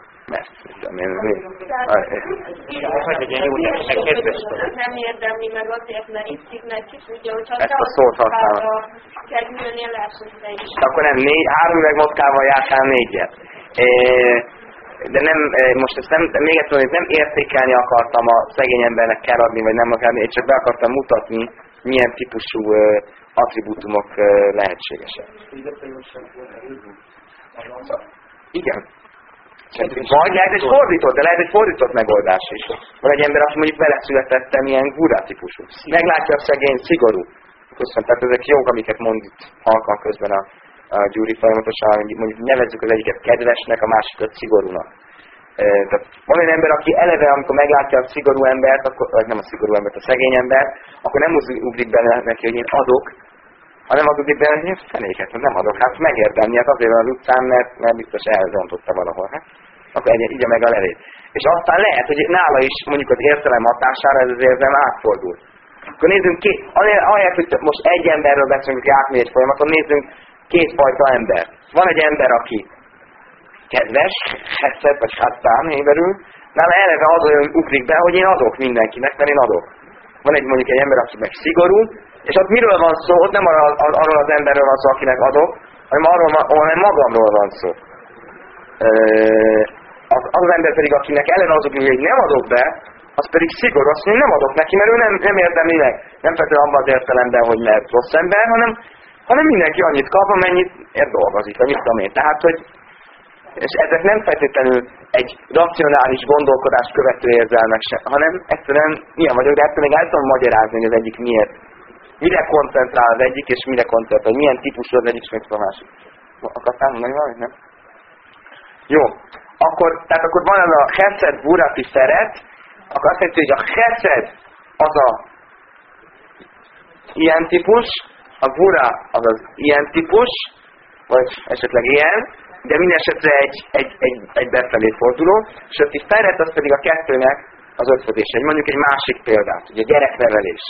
nem érdemli meg azért, mert itt neki tudja, hogy ezt a szót használom. Kerülnél lehet, hogy te is. Akkor nem 3 üveg vodkával jártál 4-et. De nem, most ezt nem, még egyszer mondjuk, nem értékelni akartam a szegény embernek kell adni, vagy nem akárni, én csak be akartam mutatni, milyen típusú attribútumok lehetségesek. Igen. Vagy lehet egy fordított, de lehet egy fordított megoldás is. Van egy ember, aki mondjuk vele születettem ilyen gurá típusú. Meglátja a szegény, szigorú. Köszönöm, tehát ezek jók, amiket mond halkan közben a Gyuri folyamatosan, mondjuk nevezzük az egyiket kedvesnek, a másikat szigorúnak. Tehát van egy ember, aki eleve, amikor meglátja a szigorú embert, akkor, vagy nem a szigorú embert, a szegény embert, akkor nem ugrik bele neki, hogy én adok, hanem az ugrik bele, hogy én fenéket, nem adok. Hát megérdemli, hát azért van az utcán, mert biztos elrontotta valahol. Hát? Akkor igye meg a levét. És aztán lehet, hogy nála is mondjuk az értelem hatására ez az érzelem átfordul. Akkor nézzünk ahelyett, hogy most egy emberről beszélünk, hogy átmegy egy folyamaton, nézzünk 2 fajta ember. Van egy ember, aki kedves, heszed vagy hattán héberül, nála eleve az olyan ugrik be, hogy én adok mindenkinek, mert én adok. Van egy mondjuk egy ember, aki meg szigorú, és ott miről van szó? Ott nem arról az emberről van szó, akinek adok, hanem magamról van szó. Az ember pedig, akinek ellen azok, hogy nem adok be, az pedig szigorú, azt mondja, nem adok neki, mert ő nem érdemli meg. Nem feltétlenül abban az értelemben, hogy mert rossz ember, hanem mindenki annyit kap, amennyit dolgozik, vagy mit tudom én. Tehát, hogy és ezek nem feltétlenül egy racionális gondolkodást követő érzelmek sem, hanem egyszerűen milyen vagyok, de ettől még el tudom magyarázni, hogy az egyik miért. Mire koncentrál az egyik, és mire koncentrál, hogy milyen típusú az egyik, és a másik. Akartál mondani valamit, nem? Jó. Tehát akkor van az a chesed, burati szeret, akkor azt jelenti, hogy a chesed az a ilyen típus, a gura az az ilyen típus, vagy esetleg ilyen, de minden esetre egy befelé forduló, és a szeret az pedig a kettőnek az összedése. Mondjuk egy másik példát, ugye gyereknevelés.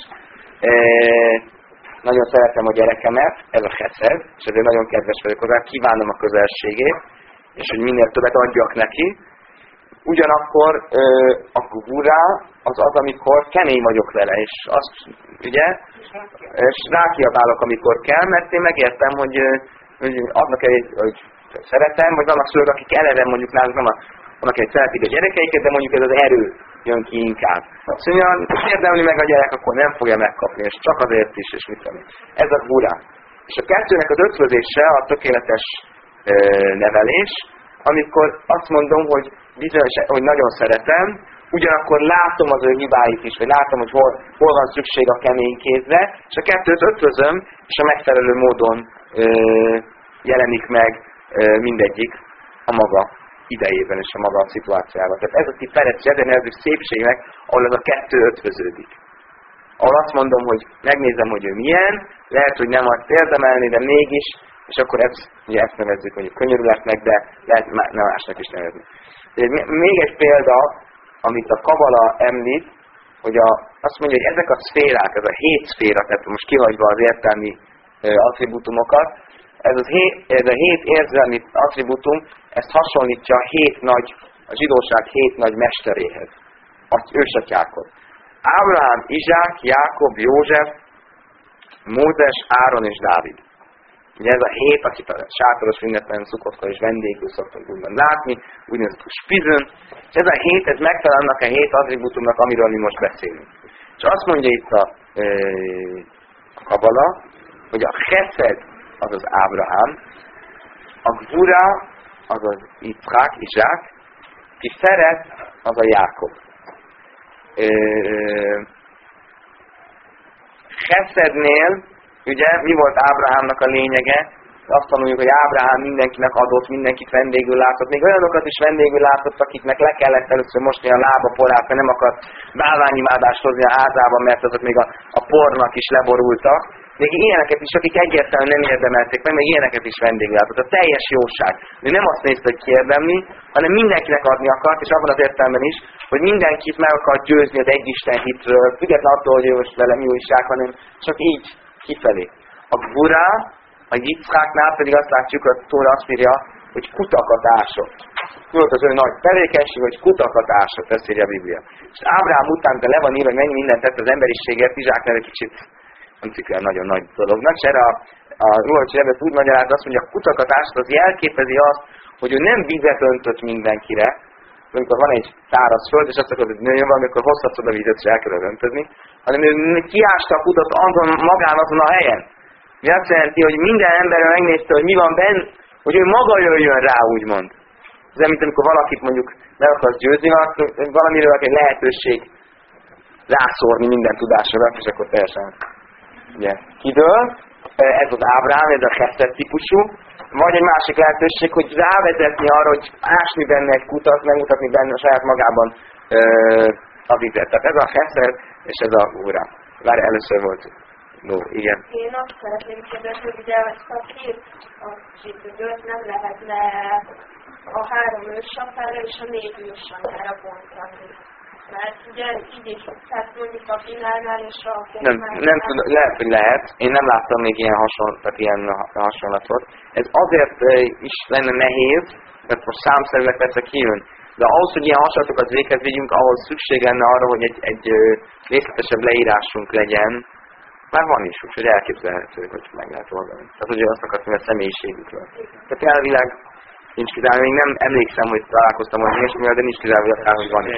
Nagyon szeretem a gyerekemet, ez a chesed, és ezért nagyon kedves vagyok hozzá, kívánom a közelségét, és hogy minél többet adjak neki. Ugyanakkor a gura az, amikor kemény vagyok vele, és azt, ugye, és rákiabálok, amikor kell, mert én megértem, hogy adnak hogy szeretem, vagy vannak szülők, akik eleve mondjuk nálunk vannak, egy szeretik a gyerekeiket, de mondjuk ez az erő. jön ki inkább. Szóval, érdemli meg a gyerek, akkor nem fogja megkapni, és csak azért is, és mit tudom. Ez a gvura. És a kettőnek az ötvözése a tökéletes nevelés, amikor azt mondom, hogy bizonyos, hogy nagyon szeretem, ugyanakkor látom az ő hibáit is, vagy látom, hogy hol van szükség a kemény kézre, és a kettőt ötvözöm, és a megfelelő módon jelenik meg mindegyik a maga idejében és a maga szituációjában. Tehát ez a Tiferet ezért nevezzük szépségnek, ahol ez a kettő ötvöződik. Ahol azt mondom, hogy megnézem, hogy ő milyen, lehet, hogy nem azt érdemelni, de mégis, és akkor ugye ezt nevezzük, hogy könyörületnek, de lehet nem másnak is nevezni. Még egy példa, amit a Kabala említ, hogy azt mondja, hogy ezek a szférák, ez a 7 szféra, tehát most kihagyva az értelmi attribútumokat, ez a 7 érzelmi attribútum, ezt hasonlítja a zsidóság 7 nagy mesteréhez, az ősatyákhoz. Ábrahám, Izsák, Jákob, József, Mózes, Áron és Dávid. Ugye ez a 7, akit a sátoros ünnepen Szukotkor és vendégül szoktunk úgymond látni, úgynevezett spizön. És ez a 7, ez megfelel annak a 7 attribútumnak, amiről mi most beszélünk. És azt mondja itt a Kabala, hogy a chesed az az Ábrahám, a gvura az az Yitzchak, Izsák, Tiferet az a Jákob. Chesednél, ugye, mi volt Ábrahámnak a lényege? Azt tanuljuk, hogy Ábrahám mindenkinek adott, mindenkit vendégül látott. Még olyanokat is vendégül látott, akiknek le kellett először mosni a lába porát, mert nem akart bálványimádást hozni a házában, mert azok még a pornak is leborultak. Még ilyeneket is, akik egyértelműen nem érdemelték meg, még ilyeneket is vendégül látott. A teljes jóság. Ő nem azt nézte, hogy kiérdemli, hanem mindenkinek adni akart, és abban az értelemben is, hogy mindenkit meg akart győzni az egyisten hitről, függetlenül attól, hogy ő most vele mi újság, hanem csak így kifelé. A gvura, a Yitzchaknál pedig azt látjuk, hogy Tóra azt írja, hogy kutakat ásott. Tudod, az ő nagy tevékenység, hogy kutakat ásott, ezt írja a Biblia. És Ábrahám után, de le van írva, hogy mennyi mindent tett az emberiségért, Izsáknál egy kicsit nem cikkel nagyon nagy dolognak, és erre a Ruhacsi Rebet úgy magyaráz, azt mondja, a kutakat ásott, az jelképezi azt, hogy ő nem vizet öntött mindenkire, amikor van egy száraz föld, és azt akarod, hogy nőjön valami, akkor hozhatsz oda vizet, és el kell öntözni, hanem ő kiásta a kutat magán azon a helyen. Mi azt jelenti, hogy minden ember megnézte, hogy mi van benne, hogy ő maga jöjjön rá, úgymond. Ez mint amikor valakit mondjuk meg akarsz győzni, valamiről egy lehetőség rászórni minden tudásra, és akkor teljesen ugye, kidől. Ez az Ábrahám, ez a chesed típusú. Vagy egy másik lehetőség, hogy rávezetni arra, hogy ásni benne egy kutat, megmutatni benne a saját magában a vizet. Tehát ez a chesed és ez a gvura. Várj, először volt. No, igen. Én azt szeretném kérdezni, hogy ugye ezt a két attribútumot nem lehetne a 3 ősapára és a 4 ősapára bontani. Mert ugye így is, tehát mondjuk a Binárnál és a nem tudom, lehet, hogy lehet. Én nem láttam még ilyen hasonlatot. Ez azért is lenne nehéz, mert most számszerűleg persze kijön. De ahhoz, hogy ilyen hasonlatokat véghez vigyünk, ahhoz szükség lenne arra, hogy egy részletesebb leírásunk legyen. Már van is, úgyhogy elképzelhető, hogy meg lehet oldani. Tehát ugye azt akartam, hogy a személyiségükről. Tehát elvileg nincs kizárva, még nem emlékszem, hogy találkoztam olyan ilyesmivel, de nincs kizárva, hogy akár, hogy van is.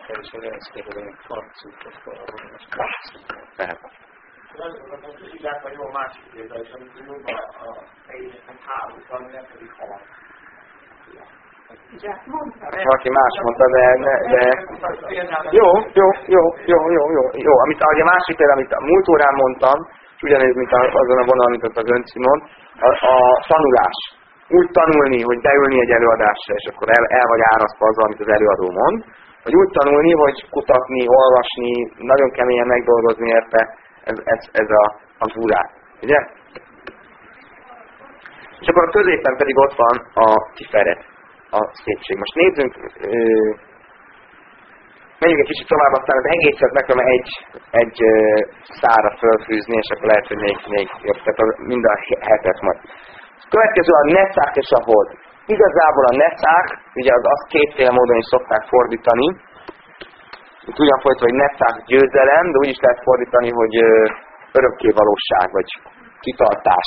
Tehát. Illetve jó másik példa, és amikor jobban a helyében hálózban, nem pedig hal. Valaki más mondta, de jó. Amit a másik példa, amit a múlt órán mondtam, és ugyanez, mint azon a vonalon, mint az Ön Simon, a tanulás. Úgy tanulni, hogy beülni egy előadásra, és akkor el vagy árasztva azzal, amit az előadó mond, vagy úgy tanulni, hogy kutatni, olvasni, nagyon keményen megdolgozni érte, ez a gvurá. Ugye? És akkor a középen pedig ott van a Tiferet, a szépség. Most nézzünk, menjünk egy kicsit tovább, aztán az egészet meg kell egy szára fölfűzni, és akkor lehet, hogy még jobb, tehát mind a 7-et majd. Következő a Netzach és a Hod. Igazából a Netzach, ugye azt kétféle módon is szokták fordítani. Itt ugyan fordítva, hogy Netzach győzelem, de úgy is lehet fordítani, hogy örökkévalóság, vagy kitartás.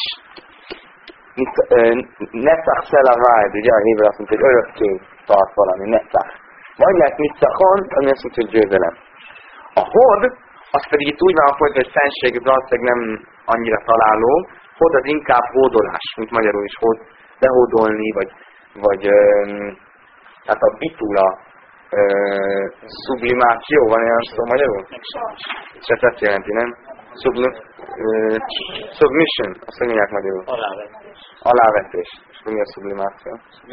Netzach Szelavájd, ugye a héber azt mondta, hogy örökké tart valami, Netzach. Vagy lehet nitzachon, ami azt mondja, hogy győzelem. A hod, az pedig itt úgy van folytva, hogy fenség, valószínűleg nem annyira találó. Hod az inkább hódolás, mint magyarul is behódolni, vagy hát a bitula sublimáció, van olyan szó magyarul? És ezt jelenti, nem? Submission, azt mondják magyarul. Alávetés. Alávetés. És mi a sublimáció?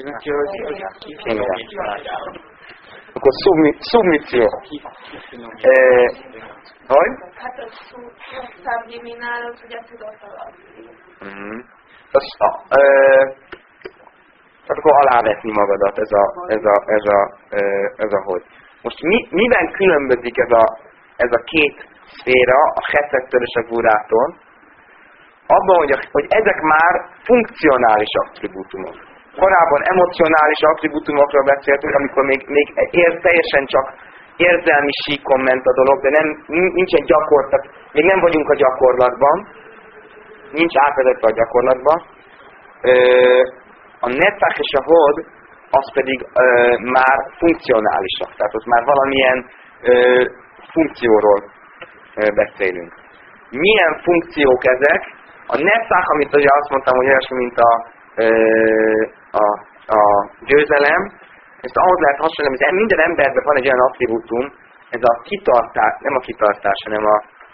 Akkor szubmisszió. Hogy? Hát a szublimminál az ugye tudatalat. Tehát akkor alávetni magadat ez a hogy. Most miben különbözik ez a két szféra, a cheszettől és a gvurától? Abban, hogy ezek már funkcionális attribútumok. Korábban emocionális attribútumokról beszéltünk, amikor még teljesen csak érzelmi síkon ment a dolog, de nincsen gyakorlat, még nem vagyunk a gyakorlatban, nincs átvezetve a gyakorlatban. A netzach és a hod, az pedig már funkcionálisak, tehát ott már valamilyen funkcióról beszélünk. Milyen funkciók ezek? A netzach, amit ugye azt mondtam, hogy olyasmi, mint a győzelem, ezt ahhoz lehet hasonlítani, hogy minden emberben van egy olyan attribútum, ez a kitartás, nem a kitartás, hanem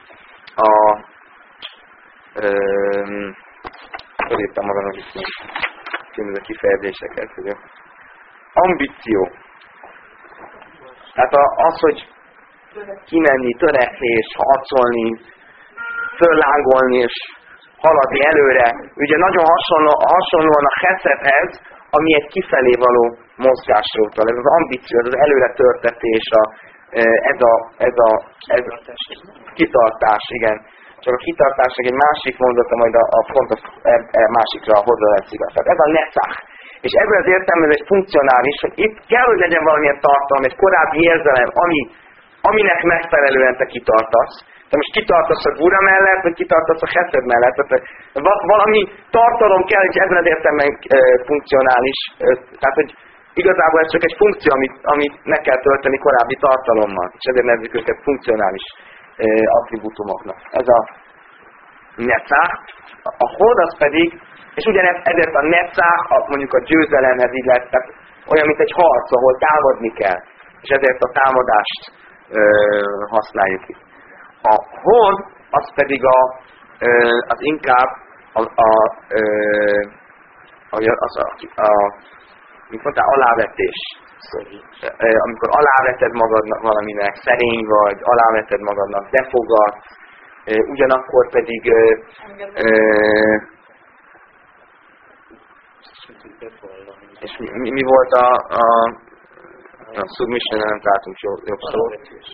fölírtam magamnak is különböző kifejezéseket, hogy ambíció. Tehát az, hogy kimenni, törekvés, harcolni, föllángolni és haladni előre. Ugye nagyon hasonlóan a cheszethez, ami egy kifelé való mozgásról utal. Ez az ambíció, ez az előre törtetés, ez a kitartás, igen. Csak a kitartásnak egy másik mondata, majd a fontos másikra hozzá lesz igaz. Tehát ez a netzach. És ebből az értelemben egy funkcionális, hogy itt kell, hogy legyen valamilyen tartalom, egy korábbi érzelem, aminek megfelelően te kitartasz. De most kitartasz a gura mellett, vagy kitartasz a cheszed mellett. Tehát valami tartalom kell, és ebben az értelemben funkcionális. Tehát, hogy igazából ez csak egy funkció, amit meg kell tölteni korábbi tartalommal. És ezért nevezzük őket funkcionális attribútumoknak. Ez a netzach. A hod az pedig, és ezért a netzach, mondjuk a győzelemhez így lett, tehát olyan, mint egy harc, ahol támadni kell. És ezért a támadást használjuk itt. A hod, az pedig az inkább mint mondtál, alávetés. Amikor aláveted magadnak valaminek, szerény vagy, aláveted magadnak, befogadsz, ugyanakkor pedig és mi volt a submission, nem találtunk jobb szót.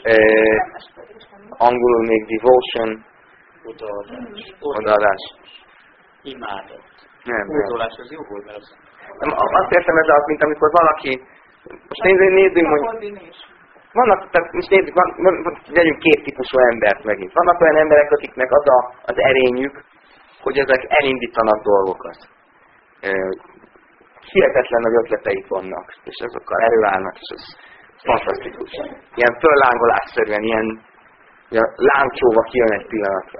Angolul még devotion, odaadás. Imádat. Nem. Hódolás az jó volt, mert azt értem ez az, mint amikor valaki, most nézzünk, hogy vannak, tehát most nézzük, vegyünk két típusú embert megint. Vannak olyan emberek, akiknek az erényük, hogy ezek elindítanak dolgokat. Hihetetlen nagy ötleteik vannak, és azokkal előállnak, és ez fantasztikus. Ilyen föllángolásszerűen, ilyen lángcsóva kijön egy pillanatra.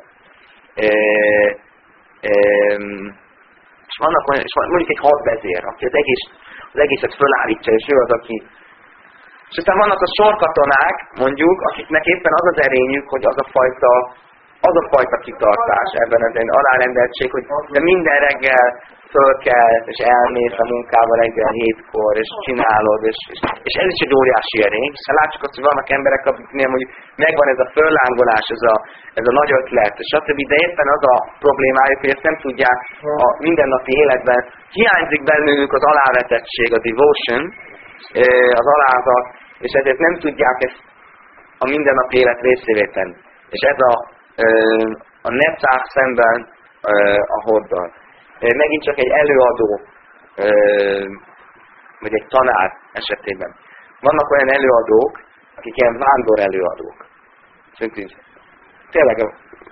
És vannak olyan, és mondjuk egy hadvezér, aki az egészet fölállítja, és ő az, aki... És aztán vannak a sorkatonák, mondjuk, akiknek éppen az az erényük, hogy az a fajta kitartás ebben az egy alárendeltség, hogy de minden reggel föl kell, és elmész a munkába reggel 7-kor, és csinálod, és ez is egy óriási erény. Hiszen látjuk azt, hogy vannak emberek, akiknél mondjuk megvan ez a föllángolás, ez a nagy ötlet, stb. De éppen az a problémájuk, hogy ezt nem tudják a mindennapi életben. Hiányzik bennük az alávetettség, a devotion, az alázat, és ezért nem tudják ezt a mindennapi élet részévé tenni. És ez a netzach szemben a hoddal. Megint csak egy előadó, vagy egy tanár esetében. Vannak olyan előadók, akik ilyen vándor előadók. Szerintem tényleg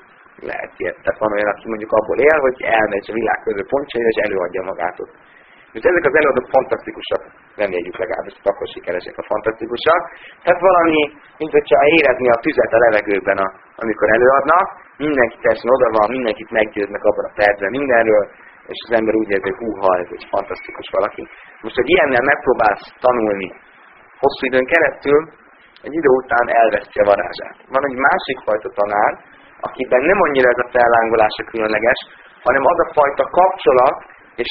lehet ilyet. Tehát van olyan, aki mondjuk abból él, hogy elmegy a világ középpontjaira, és előadja magát ott. És ezek az előadók fantasztikusak, reméljük legalábbis, akkor sikeresek a fantasztikusak. Tehát valami, mint hogyha érezni a tüzet a levegőben, amikor előadnak, mindenki teljesen oda van, mindenkit meggyőznek abban a percben mindenről, és az ember úgy érzi, hogy húha, ez egy fantasztikus valaki. Most, hogy ilyennel megpróbálsz tanulni hosszú időn keresztül, egy idő után elveszti a varázsát. Van egy másik fajta tanár, akiben nem annyira ez a fellángolása különleges, hanem az a fajta kapcsolat és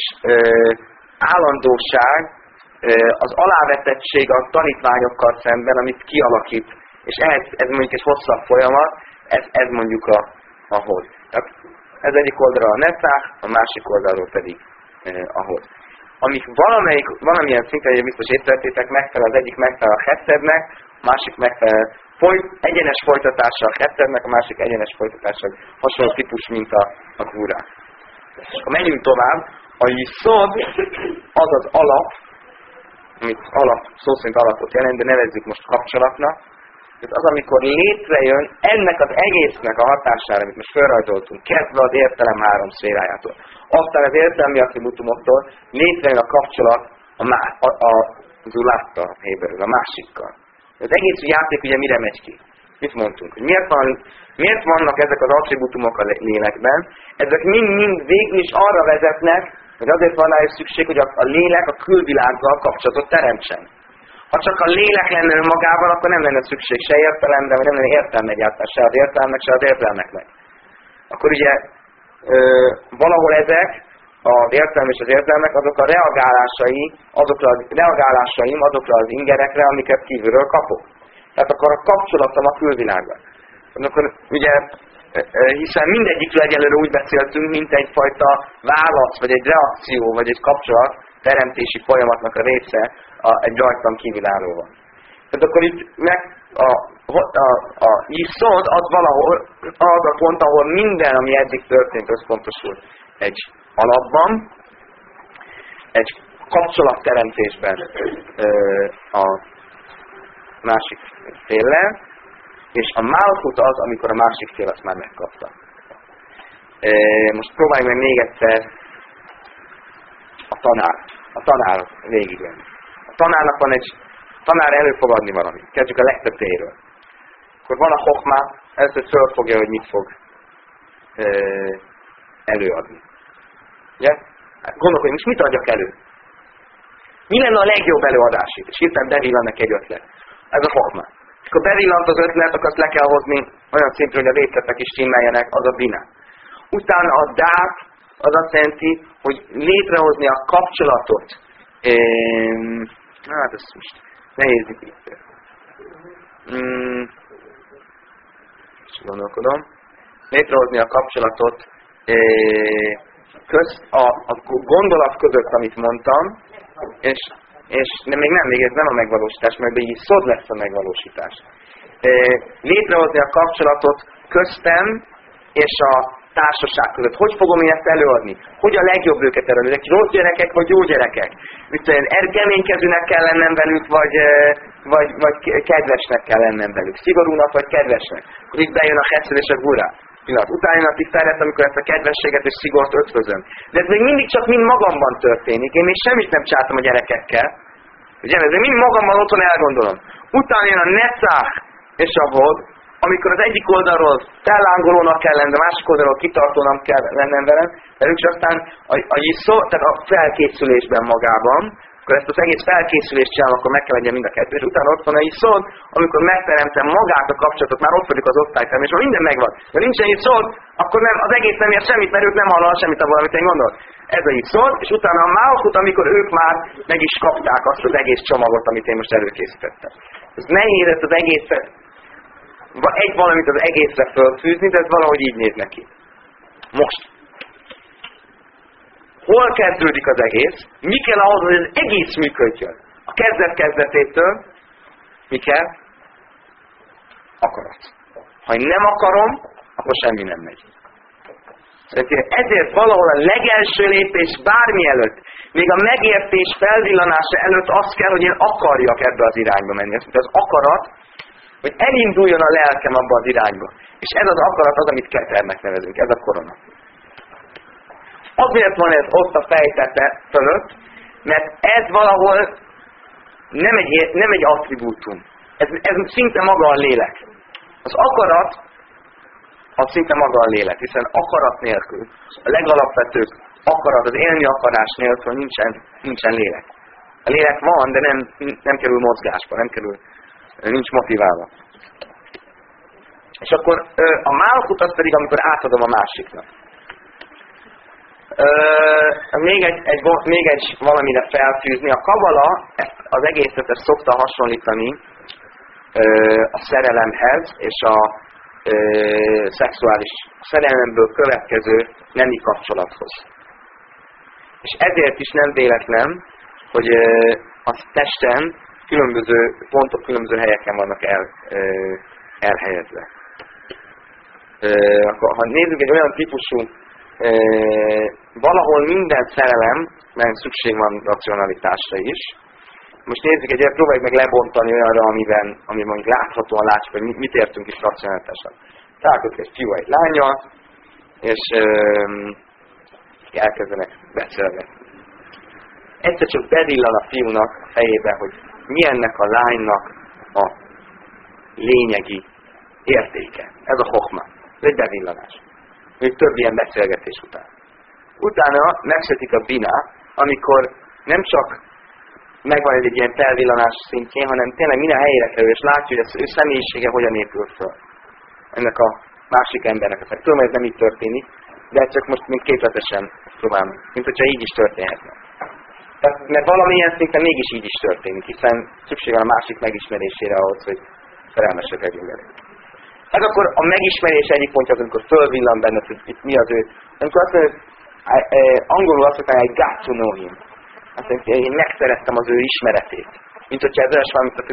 állandóság, az alávetettség a tanítványokkal szemben, amit kialakít. És ez mondjuk egy hosszabb folyamat, ez mondjuk a hoz. Tehát ez egyik oldalról a netzach, a másik oldalról pedig a hoz. Amik valamilyen szinten, biztos észrevettétek, megfelel, az egyik megfelel a hettednek, a másik megfelel egyenes folytatása a hettednek, a másik egyenes folytatása, hasonló típus, mint a gvura. És akkor menjünk tovább. A yiszod az az alap, amit szó szerint alapot jelent, de nevezzük most kapcsolatnak. Ez az, amikor létrejön ennek az egésznek a hatására, amit most felrajzoltunk, kezdve az értelem három szférájától. Aztán az értelmi attribútumoktól létrejön a kapcsolat az uláttal, a másikkal. Az egész játék ugye mire megy ki? Mit mondtunk? Hogy miért vannak ezek az attribútumok a lélekben? Ezek mind végül is arra vezetnek, hogy azért van rá szükség, hogy a lélek a külvilággal kapcsolatot teremtsen. Ha csak a lélek lenne önmagában, akkor nem lenne szükség se értelemre, vagy nem lenne értelme egyáltalán se az értelmek, se az értelmeknek. Akkor ugye valahol ezek az értelem és az értelmek, azok a reagálásaim azokra az ingerekre, amiket kívülről kapok. Tehát akkor a kapcsolatom a külvilággal. Akkor ugye, hiszen mindegyikről egyelőre úgy beszéltünk, mint egyfajta válasz, vagy egy reakció, vagy egy kapcsolat teremtési folyamatnak a része egy rajtam kívülállóval. Tehát akkor itt a yiszod az valahol az a pont, ahol minden, ami eddig történt, összpontosul egy alapban, egy kapcsolatteremtésben a másik féllel, és a malchut az, amikor a másik fél azt már megkapta. Most próbálj meg még egyszer a tanár végigvenni. A tanárnak van tanár elő fog adni valamit. Kezdjük a legtöbbéről. Akkor van a hokmá, először fölfogja, hogy mit fog előadni. Ugye? Hát gondolkodj, most mit adjak elő? Mi lenne a legjobb előadás itt? És hirtelen bevillan neki egy ötlet. Ez a hokmá. És akkor bevillant az ötlet, akkor azt le kell hozni olyan szintre, hogy a részletek is stimmeljenek, az a bina. Utána a dát, az azt jelenti, hogy létrehozni a kapcsolatot. Hát ez most nehéz itt. És gondolkodom. Létrehozni a kapcsolatot a gondolat között, amit mondtam, és még ez nem a megvalósítás, mert így szod lesz a megvalósítás. Létrehozni a kapcsolatot köztem és a társaság között. Hogy fogom én ezt előadni? Hogy a legjobb őket előadni? Rossz gyerekek vagy jó gyerekek? Keménykezőnek kell lennem velük, vagy kedvesnek kell lennem velük? Szigorúnak vagy kedvesnek? Akkor itt bejön a hesed és a gura. Utána jön a tisztelet, amikor ezt a kedvességet és szigort ötvözöm. De ez még mindig csak mind magamban történik. Én még semmit nem csináltam a gyerekekkel. Ugye, ez még mind magamban otthon elgondolom. Utána jön a netzach és a hod, amikor az egyik oldalról fellángolónak kell lennem, a másik oldalról kitartónak kell lennem velem, és aztán a yiszod, tehát a felkészülésben magában, akkor ezt az egész felkészülést csinálom, akkor meg kell legyen mind a kettő, és utána ott van a yiszod, amikor megteremtem magát a kapcsolatot, már ott vagyok az osztályterem, és már minden megvan. Ha nincsen yiszod, akkor nem, az egész nem ér semmit, mert ők nem hallanak semmit abból, amit én gondolok. Ez a yiszod, és utána a malchut, amikor ők már meg is kapták azt az egész csomagot, amit én most előkészítettem. Ez nehéz ezt az egészet, valamit az egészre fölfűzni, de ez valahogy így néz neki. Most. Hol kezdődik az egész? Mi kell ahhoz, hogy az egész működjön? A kezdetétől mi kell? Akarat. Ha én nem akarom, akkor semmi nem megy. Ezért valahol a legelső lépés bármi előtt, még a megértés felvillanása előtt azt kell, hogy én akarjak ebbe az irányba menni. Az akarat, hogy elinduljon a lelkem abba az irányba. És ez az akarat az, amit keternek nevezünk, ez a korona. Azért van ez ott a fejtete fölött, Mert ez valahol nem egy attribútum. Ez szinte maga a lélek. Az akarat, az szinte maga a lélek, hiszen akarat nélkül, a legalapvetőbb akarat, az élni akarás nélkül nincsen lélek. A lélek van, de nem kerül mozgásba, nincs motiválva. És akkor a málkut az pedig, amikor átadom a másiknak. Még egy valamire felfűzni. A kabala az egészet szokta hasonlítani a szerelemhez és a szexuális szerelemből következő nemi kapcsolathoz. És ezért is nem véletlen, hogy a testen különböző pontok, különböző helyeken vannak elhelyezve. Ha nézzük egy olyan típusú, valahol minden szerelem, mert szükség van racionalitásra is. Most nézzük egy, próbáljuk meg lebontani olyanra, amiben mondjuk láthatóan látjuk, hogy mit értünk is racionalitással. Találkozik egy fiú egy lányjal, és elkezdenek beszélgetni. Egyszer csak bevillan a fiúnak a fejébe, hogy mi ennek a lánynak a lényegi értéke. Ez a hochma. Ez egy bevillanás. Még több ilyen beszélgetés után. Utána megszetik a bina, amikor nem csak megvan egy ilyen felvillanás szintjén, hanem tényleg minden helyére kerül, és látja, hogy az ő személyisége hogyan épül föl. Ennek a másik embernek a fel. Tudom, hogy ez nem így történik, de csak most még képletesen próbálom, mint hogyha így is történhetne. Tehát, mert valamilyen szinten mégis így is történik, hiszen szükség van a másik megismerésére ahhoz, hogy szerelmesek legyünk elég. Ez akkor a megismerés egyik pontja, amikor fölvillan benned, hogy itt mi az ő. Amikor azt mondja, angolul azt mondja, I got to know him. Azt mondja, én megszereztem az ő ismeretét. Mint hogyha ez olyas valamit,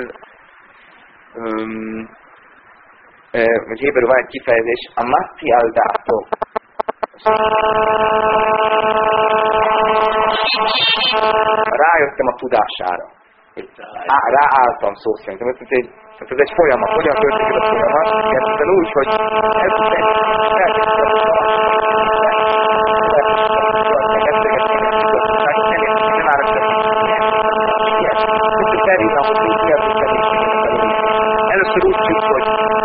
hogy héberül van egy kifejezés, a matti al dato. Rájöttem a tudására. Ráálltam szó szerint. Ez egy folyamat. Hogyan történik ez a folyamat? Kezdve úgy, hogy ez először úgy tűnt, hogy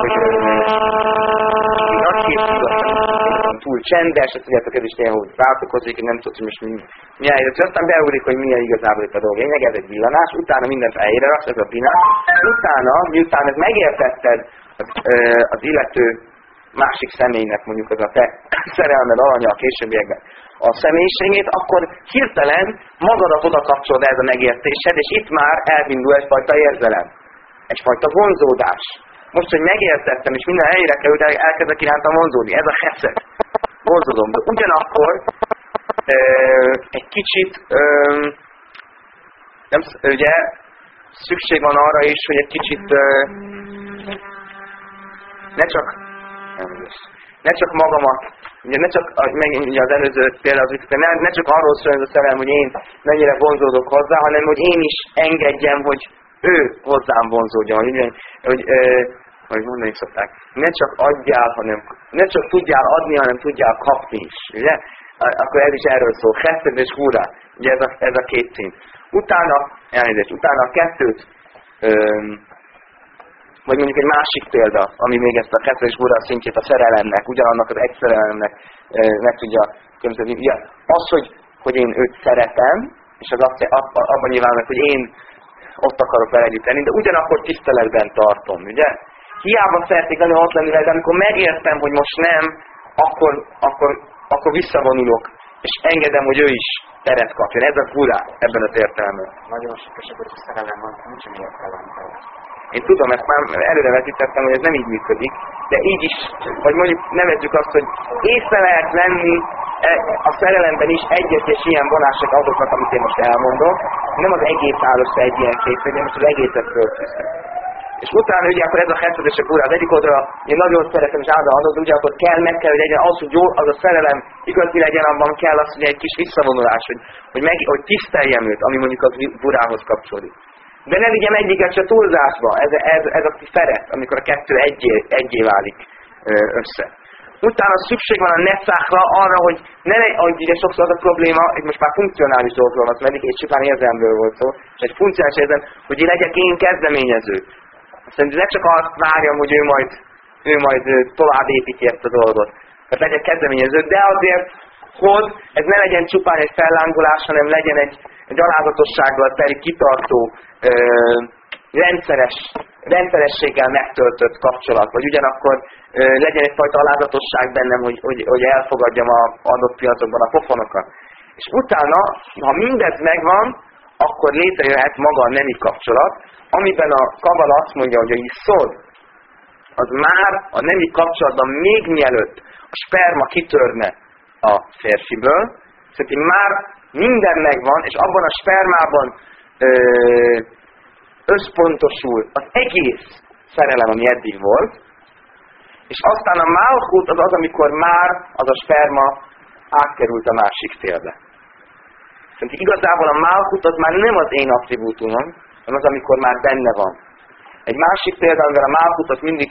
túl csendes, ezt tudjátok, ez is ilyen, hogy változik, nem tudsz, hogy most mi a helyzet. Aztán beugrik, hogy milyen igazából itt a dolog. Lényeg, ez egy villanás, utána mindent helyére raksz, ez a binás. Utána, miután ezt megértetted az illető másik személynek, mondjuk az a te szerelmed alanya a későbbiekben a személyiségét, akkor hirtelen magadat oda kapcsolod ez a megértésed, és itt már elindul egyfajta érzelem. Egyfajta vonzódás. Most, hogy megértettem, és minden helyére került, elkezdek iránta vonzódni. Ez a heszed. Vonzódom. De ugyanakkor egy kicsit ugye szükség van arra is, hogy egy kicsit ne csak magamat, ugye ne csak ugye az előző például, ne csak arról szól ez a szerelem, hogy én mennyire vonzódok hozzá, hanem hogy én is engedjem, hogy ő hozzám vonzódjon. Hogy mondani szokták, ne csak adjál, hanem ne csak tudjál adni, hanem tudjál kapni is. Ugye? Akkor ez is erről szól. Chesed és hura. Ugye ez a két szint. Utána a kettőt, vagy mondjuk egy másik példa, ami még ezt a chesed és hura szintjét a szerelemnek, ugyanannak az egy szerelemnek meg tudja különböztetni. Ugye, az, hogy én őt szeretem, és az abban nyilván meg, hogy én ott akarok vele együtt lenni, de ugyanakkor tiszteletben tartom, ugye? Hiába szeretnék nagyon ott lenni vele, de amikor megértem, hogy most nem, akkor visszavonulok, és engedem, hogy ő is teret kapjon. Ez a gura ebben az értelemben. Nagyon sok esetben a szerelem van, nincs értelem. Én tudom, ezt már előre vetítettem, hogy ez nem így működik, de így is, vagy mondjuk nevezzük azt, hogy észre lehet venni a szerelemben is egyes ilyen vonások azoknak, amit én most elmondok. Nem az egész áll össze egy ilyen képre, de most az egészet föltűztem. És utána ugye akkor ez a chesed és a gura, az egyik oldalra én nagyon szeretem és állandóan adod, ugye akkor meg kell, hogy legyen az, hogy jó, az a szerelem igazi legyen, abban kell az, hogy egy kis visszavonulás, hogy tiszteljem őt, ami mondjuk a gurához kapcsolódik. De ne vigyem egyiket se túlzásba, ez a szeret, amikor a kettő egyé válik össze. Utána szükség van a netzachra arra, hogy ne legyen, ugye sokszor az a probléma, hogy most már funkcionális dolgokról van, mert egy csupán érzelmről volt szó, és egy funkcionális érzem, hogy én legyek én kezdeményező. Szerintem ne csak azt várjam, hogy ő majd tovább építi ezt a dolgot. Tehát legyek kezdeményező, de azért, hogy ez ne legyen csupán egy fellángolás, hanem legyen egy alázatossággal teli kitartó, rendszerességgel megtöltött kapcsolat, vagy ugyanakkor legyen egyfajta alázatosság bennem, hogy elfogadjam az adott pillanatokban a pofonokat. És utána, ha mindez megvan, akkor létrejöhet maga a nemi kapcsolat, amiben a Kabala azt mondja, hogy a iszod, az már a nemi kapcsolatban még mielőtt a sperma kitörne a férfiből, szerintem már minden megvan, és abban a spermában összpontosul az egész szerelem, ami eddig volt, és aztán a Malchut az, amikor már az a sperma átkerült a másik félbe. Szerintem igazából a Malchut az már nem az én attribútumom, hanem az, amikor már benne van. Egy másik példa, amivel a Malchutot mindig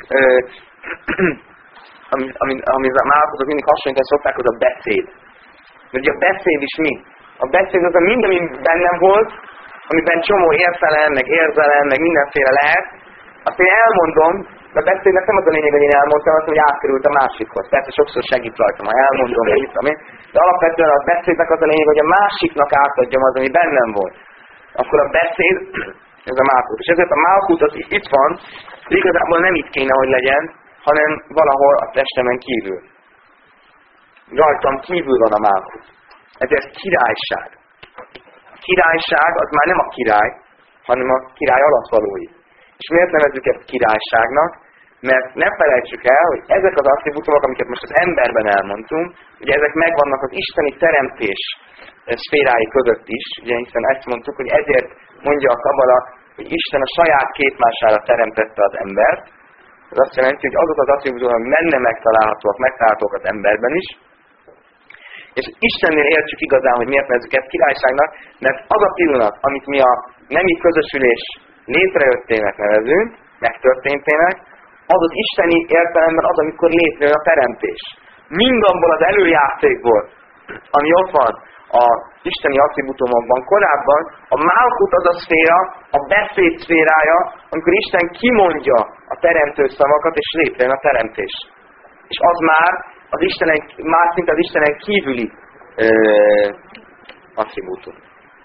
amivel a Malchutot mindig hasonlítani szokták, az a beszéd. Mert ugye a beszéd is mi? A beszéd az a mind, ami bennem volt, amiben csomó értelem, meg érzelem, meg mindenféle lehet, azt én elmondom, de a beszédnek nem az a lényeg, hogy én elmondtam, azt, hogy átkerült a másikhoz. Persze sokszor segít rajtam, ha elmondom, de alapvetően a beszédnek az a lényeg, hogy a másiknak átadjam az, ami bennem volt. Akkor a beszéd, ez a Malchut. És ezért a Malchut az itt van, de igazából nem itt kéne, hogy legyen, hanem valahol a testemen kívül. Rajtam kívül van a Malchut. Ezért királyság. A királyság az már nem a király, hanem a király alattvalói. És miért nevezzük ezt királyságnak? Mert ne felejtsük el, hogy ezek az attribútumok, amiket most az emberben elmondtunk, ugye ezek megvannak az isteni teremtés szférái között is, ugye hiszen ezt mondtuk, hogy ezért mondja a Kabala, hogy Isten a saját képmására teremtette az embert. Ez azt jelenti, hogy azok az attribútumok, amik benne megtalálhatóak az emberben is, és Istennél értsük igazán, hogy miért nevezzük ezt királyságnak, mert az a pillanat, amit mi a nemi közösülés létrejöttének nevezünk, megtörténtének, az az isteni értelemben az, amikor létrejön a teremtés. Mindabból az előjátékból, ami ott van a isteni attribútumokban korábban, a Malchut az a szféra, a beszéd szférája, amikor Isten kimondja a teremtő szavakat, és létrejön a teremtés. És az már szinte az Istenen kívüli attribútum.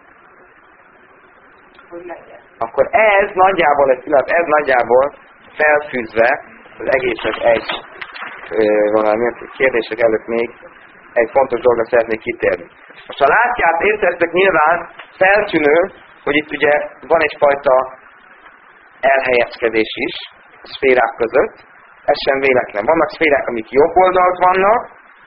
Akkor ez nagyjából felfűzve az egészet valamilyen kérdések előtt még egy fontos dologra szeretnék kitérni. Most ha látjátok, értettek nyilván feltűnő, hogy itt ugye van egyfajta elhelyezkedés is a szférák között. Ez sem véletlen. Vannak szférák, amik jobb oldalt vannak,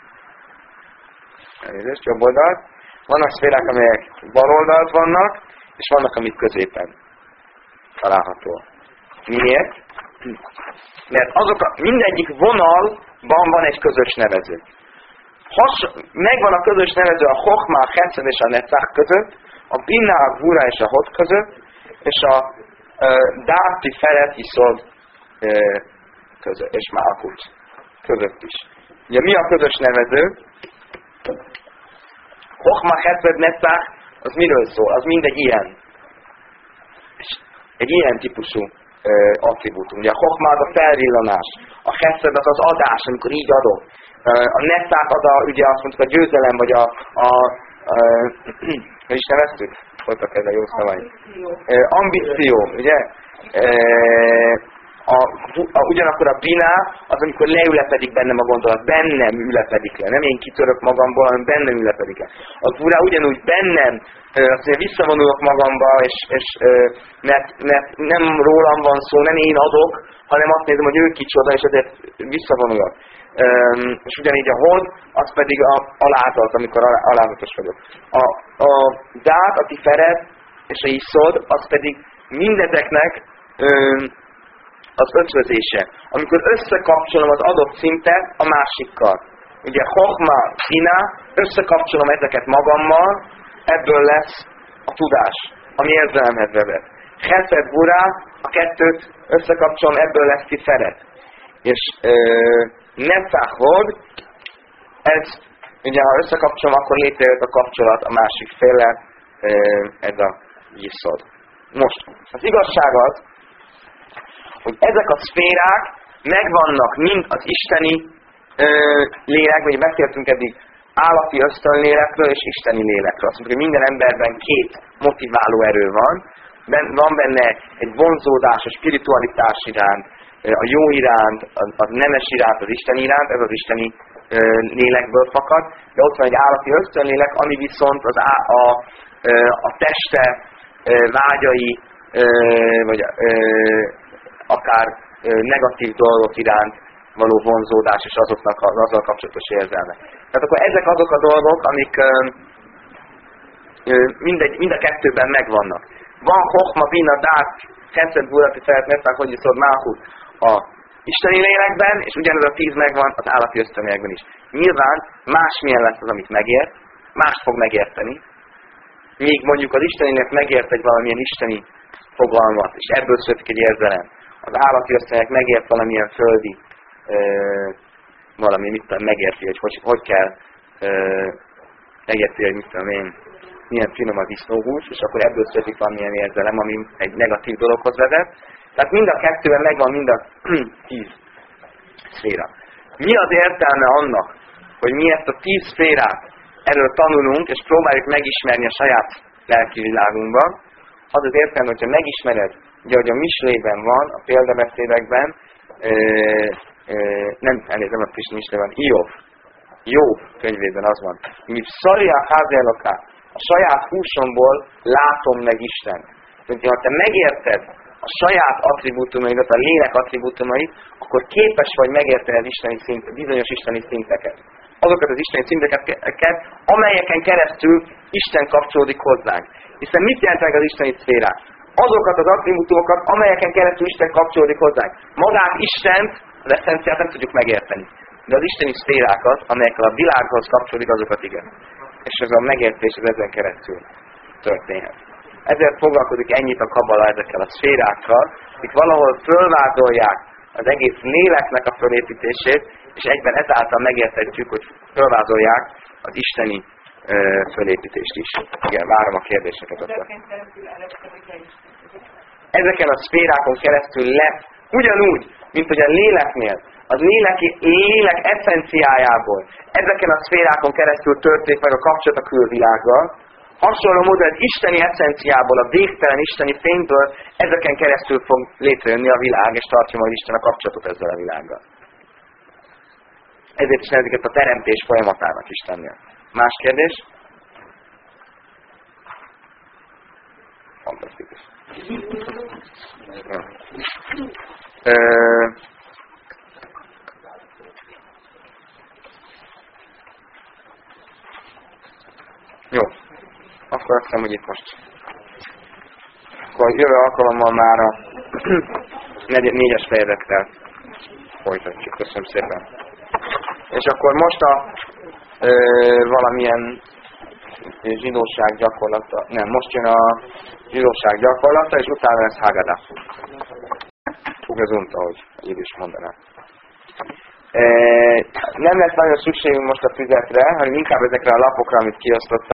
jobb oldalt, vannak szférák, amelyek bal oldalt vannak, és vannak, amik középen találhatóak. Miért? Mert mindegyik vonalban van egy közös nevező. Megvan a közös nevező a Chochma, a Chesed és a Netzach között, a Bina, a Gvura és a Hod között, és a Dárti Feret Iszod között, és Malchut között is. Ugye mi a közös nevező? Chochma, Chesed, Netzach, az miről szól? Az mind egy ilyen típusú attribútum. Ugye a Chochma az a felvillanás, a Chesed az az adás, amikor így adom. A Netzach az ugye azt mondtuk, a győzelem, vagy hogy is neveztük? Voltak ez a jó szavai. Ambíció, ugye? Ugyanakkor a Bina az, amikor leülepedik bennem a gondolat, bennem ülepedik le. Nem én kitörök magamból, hanem bennem ülepedik le. A Gvura ugyanúgy bennem, azt mondja, visszavonulok magamba, és mert nem rólam van szó, nem én adok, hanem azt nézem, hogy ő kicsoda, és ezért visszavonulok. És ugyanígy a Hod, az pedig a alázat, amikor alázatos vagyok. A Dát, a Tiferet és a Iszod, az pedig mindezeknek az ötvözése, amikor összekapcsolom az adott szintet a másikkal. Ugye Chochma, Bina, összekapcsolom ezeket magammal, ebből lesz a tudás, ami érzelemhez vezet. Chesed, Gvura, a kettőt összekapcsolom, ebből lesz Tiferet. És Nefachod, ez, ugye ha összekapcsolom, akkor létrejött a kapcsolat a másik féllel, ez a yiszod. Most, az igazság az, hogy ezek a szférák megvannak mind az isteni lélek, vagy beszéltünk eddig állati ösztönlélekről és isteni lélekről. Azt mondjuk, hogy minden emberben két motiváló erő van. Van benne egy vonzódás a spiritualitás iránt, a jó iránt, a nemes iránt, az Isten iránt, ez az isteni lélekből fakad, de ott van egy állati ösztönlélek, ami viszont a teste vágyai, vagy akár negatív dolgok iránt való vonzódás és azzal kapcsolatos érzelmek. Tehát akkor ezek azok a dolgok, amik mind a kettőben megvannak. Van Chochma, Bina, Dát, Chesed, Gvurati, Szeret, Nefach, hogy iszod, Máhut a isteni lélekben, és ugyanez a 10 megvan az állati ösztönlélekben is. Nyilván másmilyen lesz az, amit megért, mást fog megérteni. Míg mondjuk az isteni lélek megért egy valamilyen isteni fogalmat, és ebből születik egy érzelem. Az állati ösztönlélek megért valamilyen földi, valami, mit tudom, megérti, hogy kell, megérti, hogy mit tudom én, milyen finom a disznóhús, és akkor ebből születik valamilyen érzelem, ami egy negatív dologhoz vezet. Tehát mind a kettőben megvan mind a 10 szféra. Mi az értelme annak, hogy mi ezt a 10 szférát erről tanulunk, és próbáljuk megismerni a saját lelki világunkban? Az az értelme, hogyha megismered, ugye, hogy a Mislében van, a példabeszédekben, nem a friss Mislében, Jobb könyvében az van. Mi szarja házelloká, a saját húsomból látom meg Istent. Ha te megérted a saját attribútumaidat, a lélek attribútumait, akkor képes vagy megérteni az isteni bizonyos isteni szinteket. Azokat az isteni szinteket, amelyeken keresztül Isten kapcsolódik hozzánk. Hiszen mit jelentenek az isteni szférák? Azokat az attribútumokat, amelyeken keresztül Isten kapcsolódik hozzánk. Magát Istent, az eszenciát nem tudjuk megérteni. De az isteni szférákat, amelyekkel a világhoz kapcsolódik, azokat igen. És ez a megértés az ezen keresztül történhet. Ezért foglalkozik ennyit a Kabala ezekkel a szférákkal, akik valahol fölvázolják az egész léleknek a fölépítését, és egyben ezáltal megértetjük, hogy fölvázolják az isteni fölépítést is. Igen, várom a kérdéseket. Ezeken a szférákon keresztül lesz, ugyanúgy, mint hogy a léleknél, az lélek eszenciájából ezeken a szférákon keresztül történik meg a kapcsolat a külvilággal, hasonló módon az isteni eszenciából, a végtelen isteni fényből ezeken keresztül fog létrejönni a világ, és tartja majd Isten a kapcsolatot ezzel a világgal. Ezért is nevezik ezt a teremtés folyamatának Istennél. Más kérdés? Fantasztikus. Jó. Akkor azt hiszem, hogy itt most. Akkor jövő alkalommal már a 4-es fejezettel folytatjuk. Köszönöm szépen. És akkor most valamilyen zsidóság gyakorlata, nem, most jön a zsidóság gyakorlata, és utána lesz Haggadah. Fug az unta, hogy így is mondaná. Nem lesz nagyon szükségünk most a füzetre, hanem inkább ezekre a lapokra, amit kiosztottam.